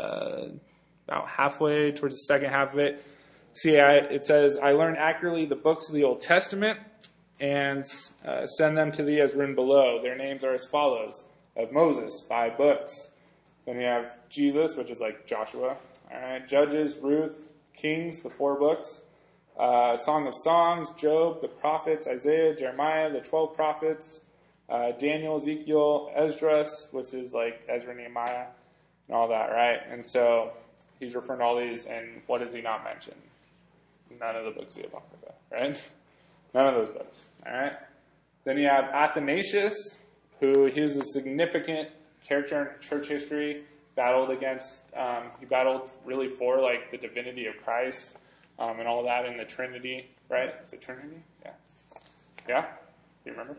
about halfway, towards the second half of it. See, it says, I learned accurately the books of the Old Testament and send them to thee as written below. Their names are as follows. Of Moses, 5 books. Then you have Jesus, which is like Joshua. All right, Judges, Ruth, Kings, the 4 books. Song of Songs, Job, the prophets, Isaiah, Jeremiah, the 12 prophets. Daniel, Ezekiel, Esdras, which is like Ezra, Nehemiah, and all that, right? And so he's referring to all these, and what does he not mention? None of the books of the Apocrypha, right? None of those books, all right? Then you have Athanasius, who he's a significant character in church history, he battled really for like the divinity of Christ and all that in the Trinity, right? Is it Trinity? Yeah. Yeah? Do you remember?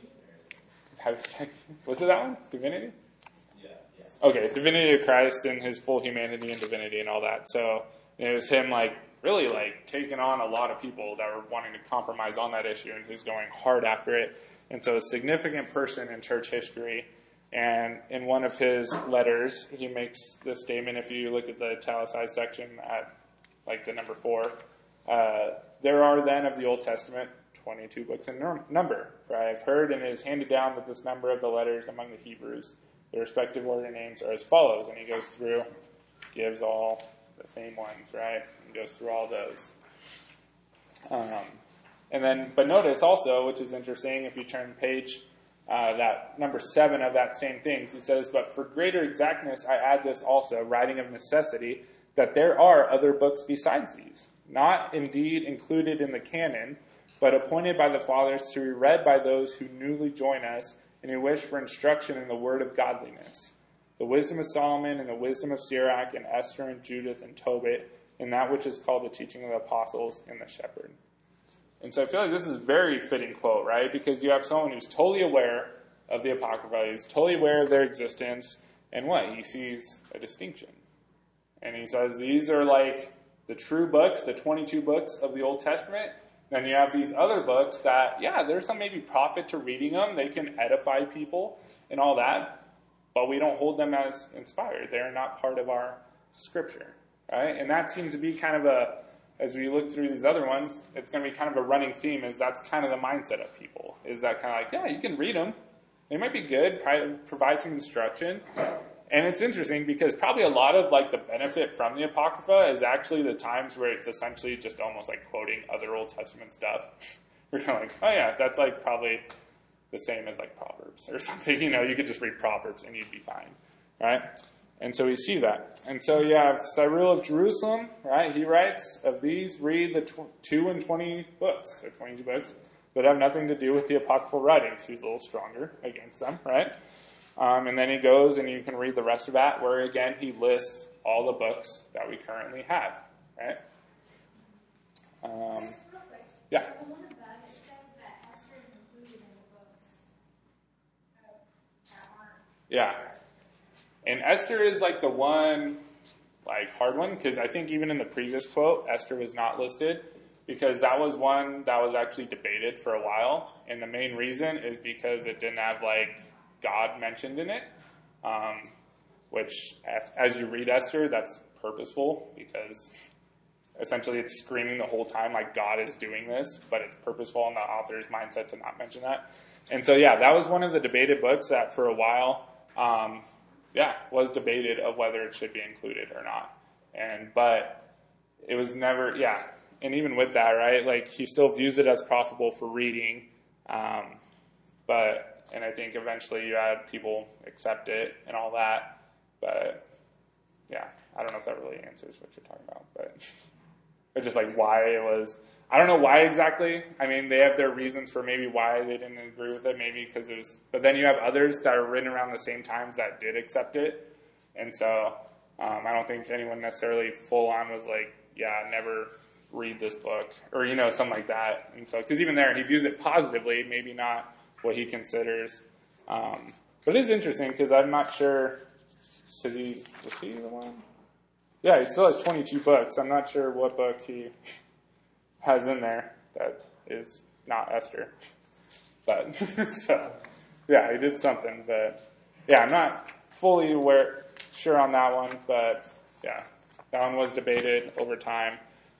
Was it that one? Divinity? Yeah. Okay, divinity of Christ and his full humanity and divinity and all that. So it was him like really like taking on a lot of people that were wanting to compromise on that issue, and who's going hard after it. And so a significant person in church history. And in one of his letters, he makes this statement. If you look at the italicized section at like the number 4, there are then of the Old Testament 22 books in number. For I have heard, and it is handed down that this number of the letters among the Hebrews, the respective order names are as follows. And he goes through, gives all the same ones, right? And goes through all those. But notice also, which is interesting, if you turn page, that number 7 of that same thing, he says, but for greater exactness I add this also, writing of necessity, that there are other books besides these, not indeed included in the canon, but appointed by the fathers to be read by those who newly join us and who wish for instruction in the word of godliness. The wisdom of Solomon and the wisdom of Sirach and Esther and Judith and Tobit, and that which is called the teaching of the apostles and the shepherd. And so I feel like this is a very fitting quote, right? Because you have someone who's totally aware of the Apocrypha, who's totally aware of their existence, and what? He sees a distinction. And he says these are like the true books, the 22 books of the Old Testament. Then you have these other books that, there's some maybe profit to reading them. They can edify people and all that, but we don't hold them as inspired. They're not part of our Scripture, right? And that seems to be kind of as we look through these other ones, it's going to be kind of a running theme, is that's kind of the mindset of people. Is that kind of like, you can read them. They might be good, provide some instruction. And it's interesting because probably a lot of like the benefit from the Apocrypha is actually the times where it's essentially just almost like quoting other Old Testament stuff. We're kind of like, that's like probably the same as like Proverbs or something. You could just read Proverbs and you'd be fine, right? And so we see that. And so you have Cyril of Jerusalem, right? He writes, of these read the 2 and 20 books, or 22 books, that have nothing to do with the apocryphal writings. He's a little stronger against them, right? And then he goes, and you can read the rest of that, where again he lists all the books that we currently have, right? Yeah. The one about it says that Esther is included in the books that aren't. Yeah. And Esther is like the one, like, hard one, because I think even in the previous quote, Esther was not listed, because that was one that was actually debated for a while. And the main reason is because it didn't have, like, God mentioned in it, which, as you read Esther, that's purposeful, because essentially it's screaming the whole time like God is doing this, but it's purposeful in the author's mindset to not mention that. And so, yeah, that was one of the debated books that for a while, was debated of whether it should be included or not. But it was never, and even with that, right, like, he still views it as profitable for reading, and I think eventually you had people accept it and all that, but, yeah, I don't know if that really answers what you're talking about, but just like why it was, I don't know why exactly. I mean, they have their reasons for maybe why they didn't agree with it, maybe because it was, but then you have others that are written around the same times that did accept it, and so I don't think anyone necessarily full on was like, never read this book, or, something like that. And so, because even there, he views it positively, maybe not what he considers. But it is interesting, because I'm not sure, was he the one? Yeah, he still has 22 books. I'm not sure what book he has in there that is not Esther. But, so, yeah, he did something. But, I'm not fully sure on that one. But, that one was debated over time.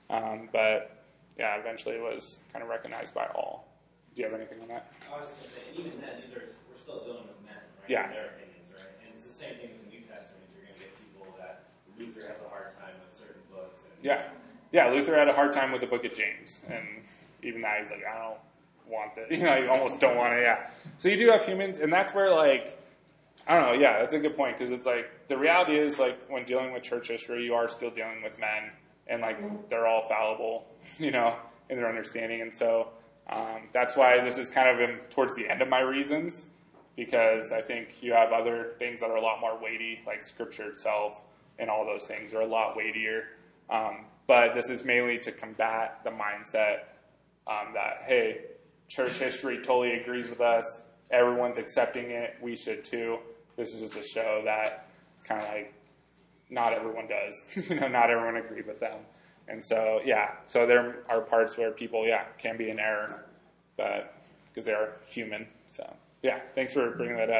Eventually it was kind of recognized by all. Do you have anything on that? I was going to say, even then, we're still dealing with men, right? Yeah. And their opinions, right? And it's the same thing with the New Testament. You're going to get people that Luther has a hard time with certain books. Luther had a hard time with the book of James. And even that, he's like, I don't want that. You almost don't want it, So you do have humans, and that's where, like, I don't know, that's a good point, because it's like, the reality is, like, when dealing with church history, you are still dealing with men, and, like, they're all fallible, in their understanding, and so that's why this is kind of towards the end of my reasons, because I think you have other things that are a lot more weighty, like Scripture itself, and all those things are a lot weightier. But this is mainly to combat the mindset that, hey, church history totally agrees with us, everyone's accepting it, we should too. This is just to show that it's kind of like not everyone does. Not everyone agreed with them. And so, so there are parts where people, can be in error, but because they are human. So, thanks for bringing that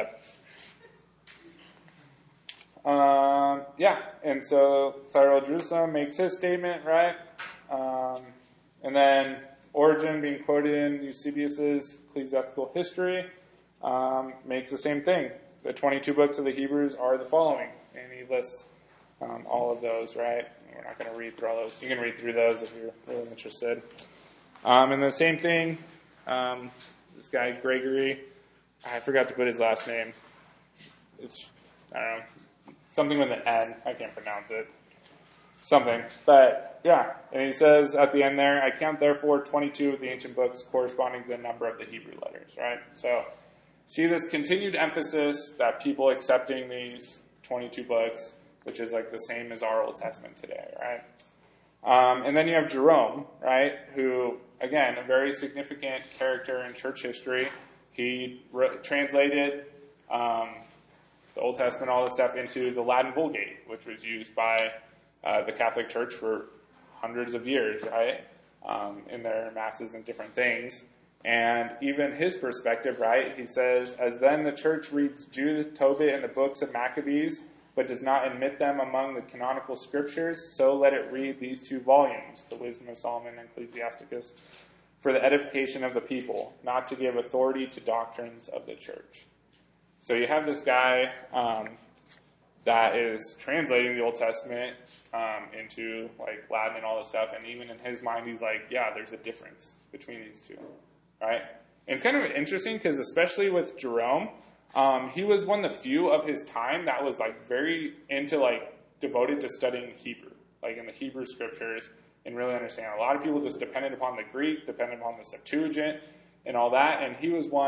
up. And so Cyril of Jerusalem makes his statement, right? And then Origen, being quoted in Eusebius's Ecclesiastical History, makes the same thing. The 22 books of the Hebrews are the following, and he lists all of those, right? We're not going to read through all those. You can read through those if you're really interested. And the same thing, this guy Gregory, I forgot to put his last name. It's, I don't know, something with an N. I can't pronounce it. Something. But, and he says at the end there, I count therefore 22 of the ancient books corresponding to the number of the Hebrew letters, right? So, see this continued emphasis that people accepting these 22 books, which is like the same as our Old Testament today, right? And then you have Jerome, right, who, again, a very significant character in church history. He translated the Old Testament, all this stuff, into the Latin Vulgate, which was used by the Catholic Church for hundreds of years, right, in their masses and different things. And even his perspective, right, he says, as then the church reads Judith, Tobit, and the books of Maccabees, but does not admit them among the canonical scriptures, so let it read these two volumes, the Wisdom of Solomon and Ecclesiasticus, for the edification of the people, not to give authority to doctrines of the church. So you have this guy that is translating the Old Testament into like Latin and all this stuff, and even in his mind, he's like, there's a difference between these two, right? And it's kind of interesting because especially with Jerome, he was one of the few of his time that was like very into like devoted to studying Hebrew, like in the Hebrew scriptures, and really understanding. A lot of people just depended upon the Greek, depended upon the Septuagint, and all that. And he was one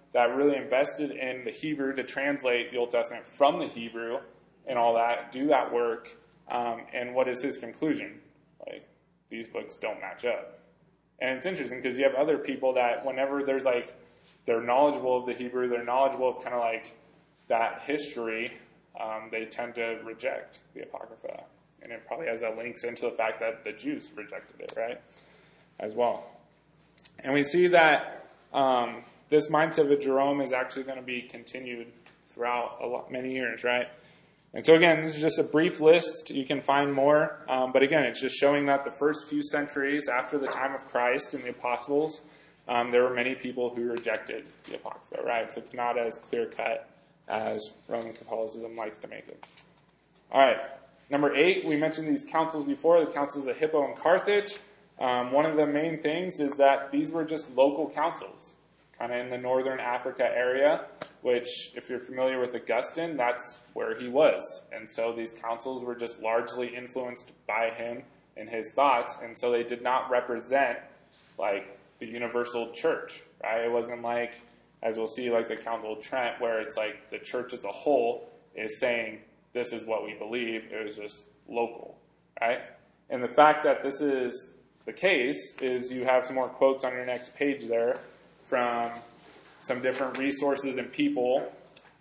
that really invested in the Hebrew to translate the Old Testament from the Hebrew and all that, do that work, and what is his conclusion? Like, these books don't match up. And it's interesting because you have other people that whenever there's like, they're knowledgeable of the Hebrew, they're knowledgeable of kind of like that history, they tend to reject the Apocrypha. And it probably has that links into the fact that the Jews rejected it, right? As well. And we see that this mindset of Jerome is actually going to be continued throughout many years, right? And so again, this is just a brief list. You can find more. But again, it's just showing that the first few centuries after the time of Christ and the apostles, there were many people who rejected the Apocrypha, right? So it's not as clear-cut as Roman Catholicism likes to make it. All right. Number 8, we mentioned these councils before, the councils of Hippo and Carthage. One of the main things is that these were just local councils, kind of in the northern Africa area, which, if you're familiar with Augustine, that's where he was. And so these councils were just largely influenced by him and his thoughts, and so they did not represent, like, the universal church, right? It wasn't like, as we'll see, like the Council of Trent, where it's like the church as a whole is saying, this is what we believe. It was just local, right? And the fact that this is the case is you have some more quotes on your next page there from some different resources and people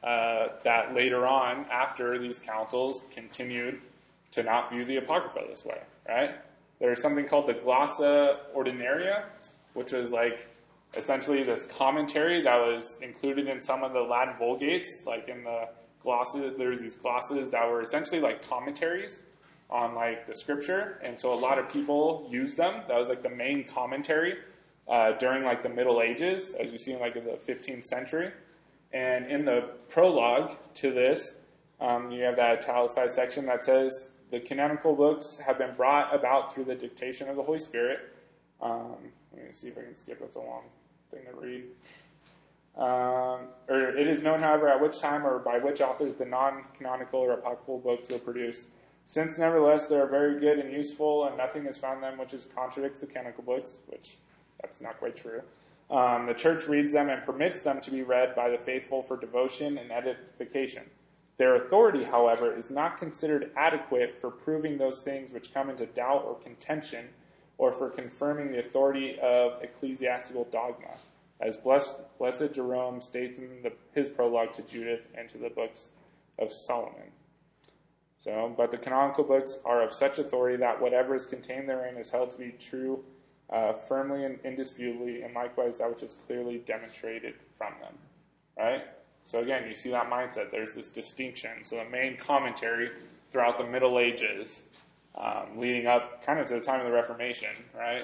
that later on, after these councils, continued to not view the Apocrypha this way, right? There's something called the Glossa Ordinaria, which was like essentially this commentary that was included in some of the Latin Vulgates, like in the glosses. There's these glosses that were essentially like commentaries on like the scripture, and so a lot of people used them. That was like the main commentary during like the Middle Ages, as you see in like in the 15th century. And in the prologue to this, you have that italicized section that says, the canonical books have been brought about through the dictation of the Holy Spirit. Let me see if I can skip. It's a long thing to read. Or it is known, however, at which time or by which authors the non-canonical or apocryphal books were produced. Since, nevertheless, they are very good and useful, and nothing is found in them which contradicts the canonical books, which that's not quite true. The church reads them and permits them to be read by the faithful for devotion and edification. Their authority, however, is not considered adequate for proving those things which come into doubt or contention, or for confirming the authority of ecclesiastical dogma, as Blessed Jerome states in his prologue to Judith and to the books of Solomon. So, but the canonical books are of such authority that whatever is contained therein is held to be true, firmly and indisputably, and likewise that which is clearly demonstrated from them. Right? So again, you see that mindset. There's this distinction. So the main commentary throughout the Middle Ages, leading up kind of to the time of the Reformation, right,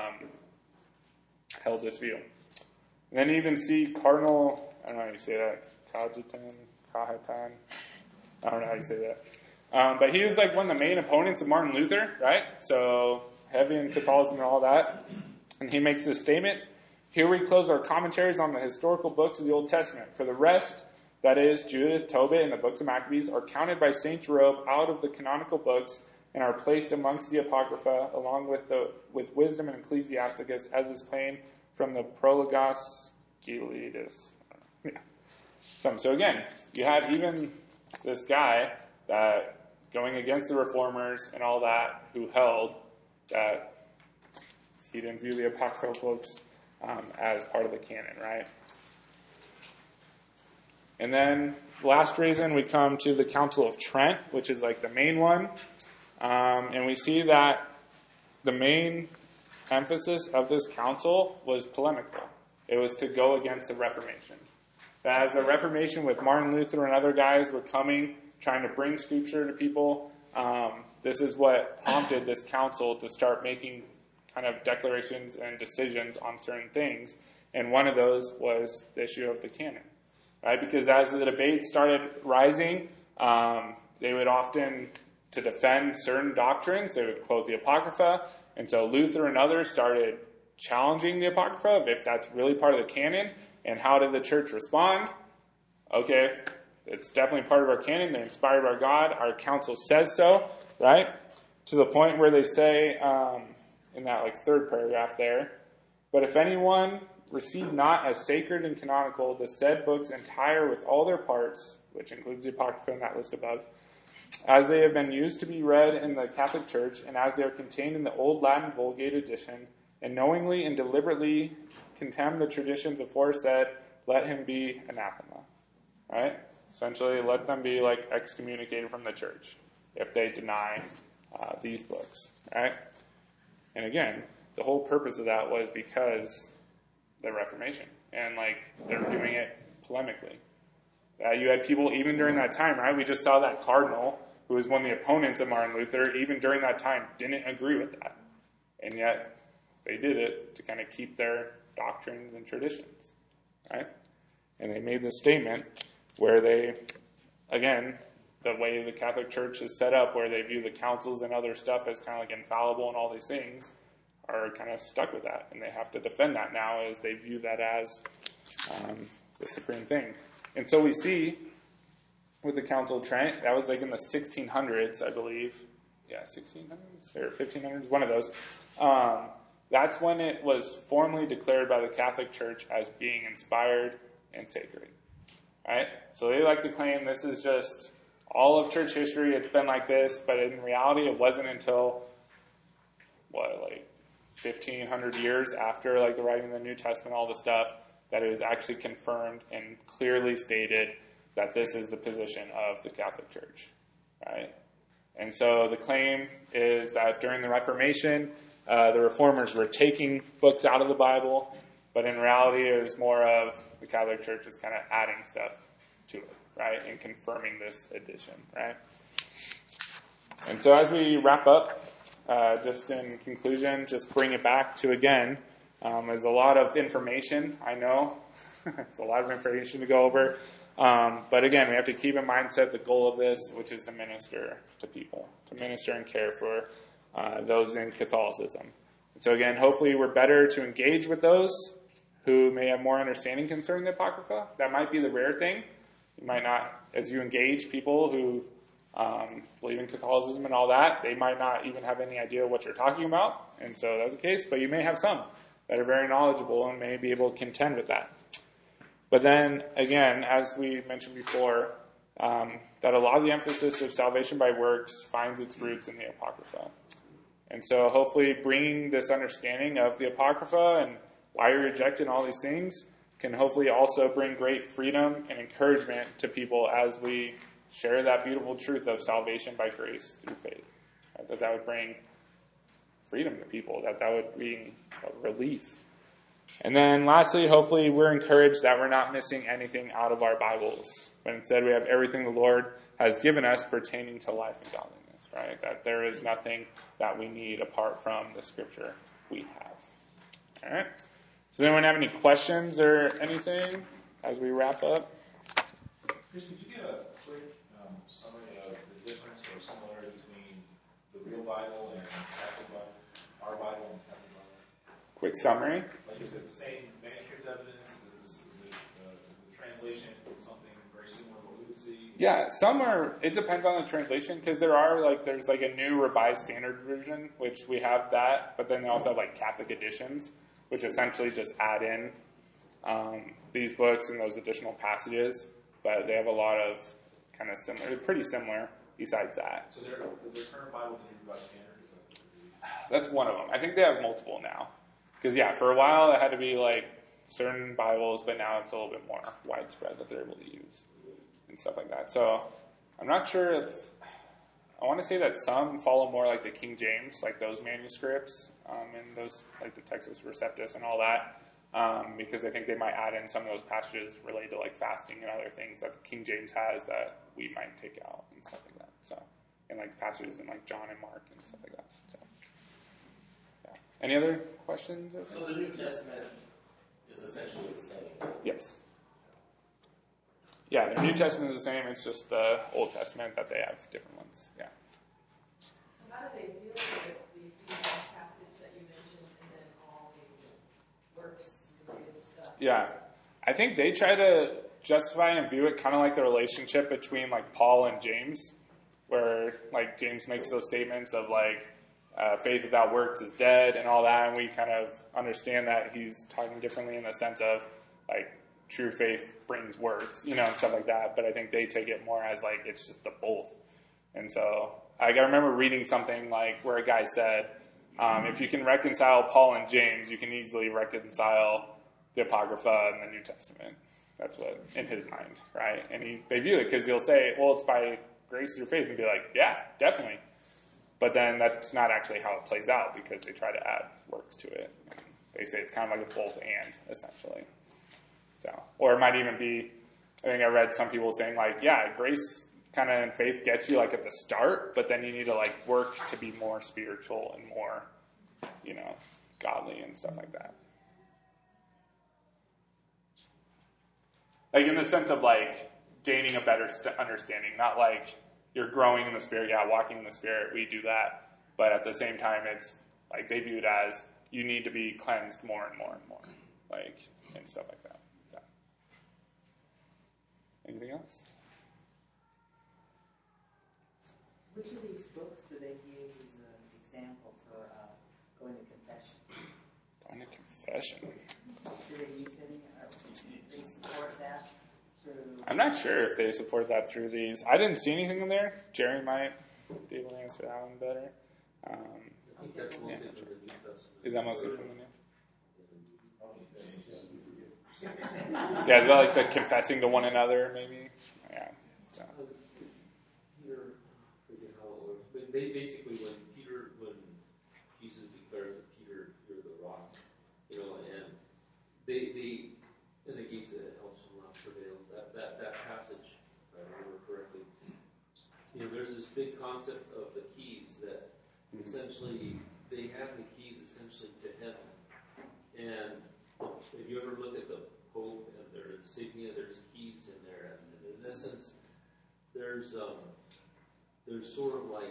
held this view. And then you even see Cardinal, I don't know how you say that, Cajetan, I don't know how you say that. But he was like one of the main opponents of Martin Luther, right? So heavy in Catholicism and all that. And he makes this statement, here we close our commentaries on the historical books of the Old Testament. For the rest, that is, Judith, Tobit, and the books of Maccabees, are counted by St. Jerome out of the canonical books and are placed amongst the Apocrypha, along with Wisdom and Ecclesiasticus, as is plain from the Prologos Gelitis. Yeah. So again, you have even this guy that going against the reformers and all that, who held that he didn't view the apocryphal books as part of the canon, right? And then last reason, we come to the Council of Trent, which is like the main one. And we see that the main emphasis of this council was polemical. It was to go against the Reformation. That as the Reformation with Martin Luther and other guys were coming, trying to bring Scripture to people, this is what prompted this council to start making kind of declarations and decisions on certain things. And one of those was the issue of the canon, right? Because as the debates started rising, they would often, to defend certain doctrines, they would quote the Apocrypha. And so Luther and others started challenging the Apocrypha, if that's really part of the canon. And how did the church respond? Okay, it's definitely part of our canon. They're inspired by God. Our council says so, right? To the point where they say, in that like third paragraph there, but if anyone receive not as sacred and canonical the said books entire with all their parts, which includes the Apocrypha in that list above, as they have been used to be read in the Catholic Church, and as they are contained in the Old Latin Vulgate edition, and knowingly and deliberately contemn the traditions aforesaid, let him be anathema. Right? Essentially, let them be like excommunicated from the church if they deny these books. Right? And again, the whole purpose of that was because the Reformation, and like they're doing it polemically. You had people even during that time, right? We just saw that cardinal, who was one of the opponents of Martin Luther, even during that time didn't agree with that. And yet they did it to kind of keep their doctrines and traditions, right? And they made this statement where they, again, the way the Catholic Church is set up, where they view the councils and other stuff as kind of like infallible and all these things, are kind of stuck with that. And they have to defend that now as they view that as the supreme thing. And so we see with the Council of Trent, that was like in the 1600s, I believe. Yeah, 1600s or 1500s, one of those. That's when it was formally declared by the Catholic Church as being inspired and sacred. Right? So they like to claim this is just all of church history, it's been like this, but in reality it wasn't until, 1,500 years after like the writing of the New Testament, all the stuff, that it was actually confirmed and clearly stated that this is the position of the Catholic Church, right? And so the claim is that during the Reformation, the Reformers were taking books out of the Bible, but in reality it was more of the Catholic Church is kind of adding stuff to it, right, and confirming this edition, right? And so as we wrap up, just in conclusion, just bring it back to, again, there's a lot of information, I know. It's a lot of information to go over. But again, we have to keep in mindset the goal of this, which is to minister to people, to minister and care for those in Catholicism. And so again, hopefully we're better to engage with those who may have more understanding concerning the Apocrypha. That might be the rare thing. You might not, as you engage people who believe in Catholicism and all that, they might not even have any idea what you're talking about. And so that's the case, but you may have some that are very knowledgeable and may be able to contend with that. But then, again, as we mentioned before, that a lot of the emphasis of salvation by works finds its roots in the Apocrypha. And so hopefully bringing this understanding of the Apocrypha and why you're rejecting all these things can hopefully also bring great freedom and encouragement to people as we share that beautiful truth of salvation by grace through faith. That would bring freedom to people, that would bring relief. And then lastly, hopefully we're encouraged that we're not missing anything out of our Bibles, but instead we have everything the Lord has given us pertaining to life and godliness, right? That there is nothing that we need apart from the Scripture we have. All right? Does anyone have any questions or anything as we wrap up? Chris, could you give a quick summary of the difference or similarity between the real Bible and Catholic Bible, our Bible and Catholic Bible? Quick summary? Like, is it the same manuscript evidence? Is it the translation something very similar to what we would see? Yeah, it depends on the translation, because there's like a new revised standard version, which we have that, but then they also have like Catholic editions, which essentially just add in these books and those additional passages, but they have a lot of kind of similar, they're pretty similar besides that. So their current Bible is the revised standard? That's one of them. I think they have multiple now. Because, yeah, for a while it had to be like certain Bibles, but now it's a little bit more widespread that they're able to use and stuff like that. So I'm not sure if, I want to say that some follow more like the King James, like those manuscripts, and those, like the Textus Receptus and all that, because I think they might add in some of those passages related to like fasting and other things that the King James has that we might take out and stuff like that. So, and like passages in like John and Mark and stuff like that. So, yeah. Any other questions? So the New Testament is essentially the same? Yes. Yeah, the New Testament is the same. It's just the Old Testament that they have different ones. Yeah. So how do they deal with the Ephesians passage that you mentioned and then all the works-related stuff? Yeah. I think they try to justify and view it kind of like the relationship between like Paul and James, where like James makes those statements of like, faith without works is dead and all that, and we kind of understand that he's talking differently in the sense of, like, true faith brings works, and stuff like that, but I think they take it more as, like, it's just the both. And so I remember reading something, like, where a guy said, if you can reconcile Paul and James, you can easily reconcile the Apocrypha and the New Testament. That's what, in his mind, right? And they view it, because he'll say, well, it's by grace through faith, and be like, yeah, definitely. But then that's not actually how it plays out, because they try to add works to it. And they say it's kind of like a both and, essentially. So, or it might even be, I think I read some people saying, like, yeah, grace kind of and faith gets you, like, at the start, but then you need to, like, work to be more spiritual and more, godly and stuff like that. Like, in the sense of, like, gaining a better understanding, not like you're growing in the Spirit, walking in the Spirit, we do that, but at the same time, it's, like, they view it as you need to be cleansed more and more and more, like, and stuff like that. So. Anything else? Which of these books do they use as an example for going to confession? Going to confession. Do they use any, or do they support that through? I'm not sure if they support that through these. I didn't see anything in there. Jerry might be able to answer that one better. I think that's mostly from the New Testament. Is that mostly from the New? Yeah, is that like the confessing to one another, maybe? Yeah. So. Peter, I forget how it works, but basically when Jesus declares that Peter, you're the rock, and and the gates that helps him not prevail. That passage, if I remember correctly, there's this big concept of the keys that essentially they have the keys essentially to heaven. And if you ever look at the Pope and their insignia, there's keys in there, and in essence, there's sort of like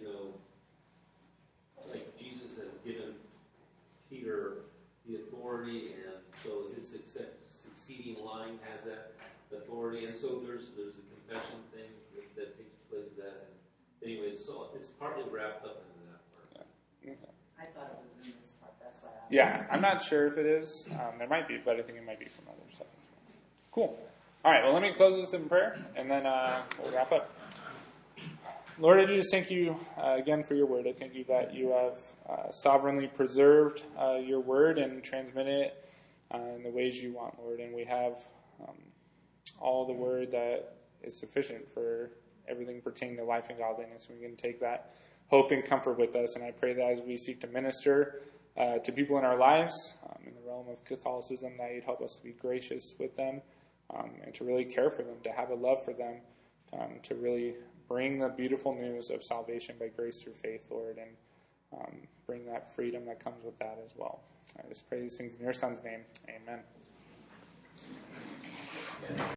like Jesus has given Peter the authority, and so his succeeding line has that authority, and so there's a confession thing that takes place with that. And anyway, so it's partly wrapped up into that part. Yeah. Okay. I thought it was in this part. That's why I. Yeah, I'm not sure if it is. There might be, but I think it might be from other stuff as well. Cool. All right. Well, let me close this in prayer, and then we'll wrap up. Lord, I do just thank you again for your word. I thank you that you have sovereignly preserved your word and transmitted it in the ways you want, Lord. And we have all the word that is sufficient for everything pertaining to life and godliness. We can take that hope and comfort with us. And I pray that as we seek to minister to people in our lives, in the realm of Catholicism, that you'd help us to be gracious with them and to really care for them, to have a love for them, to really bring the beautiful news of salvation by grace through faith, Lord, and bring that freedom that comes with that as well. I just pray these things in your Son's name. Amen.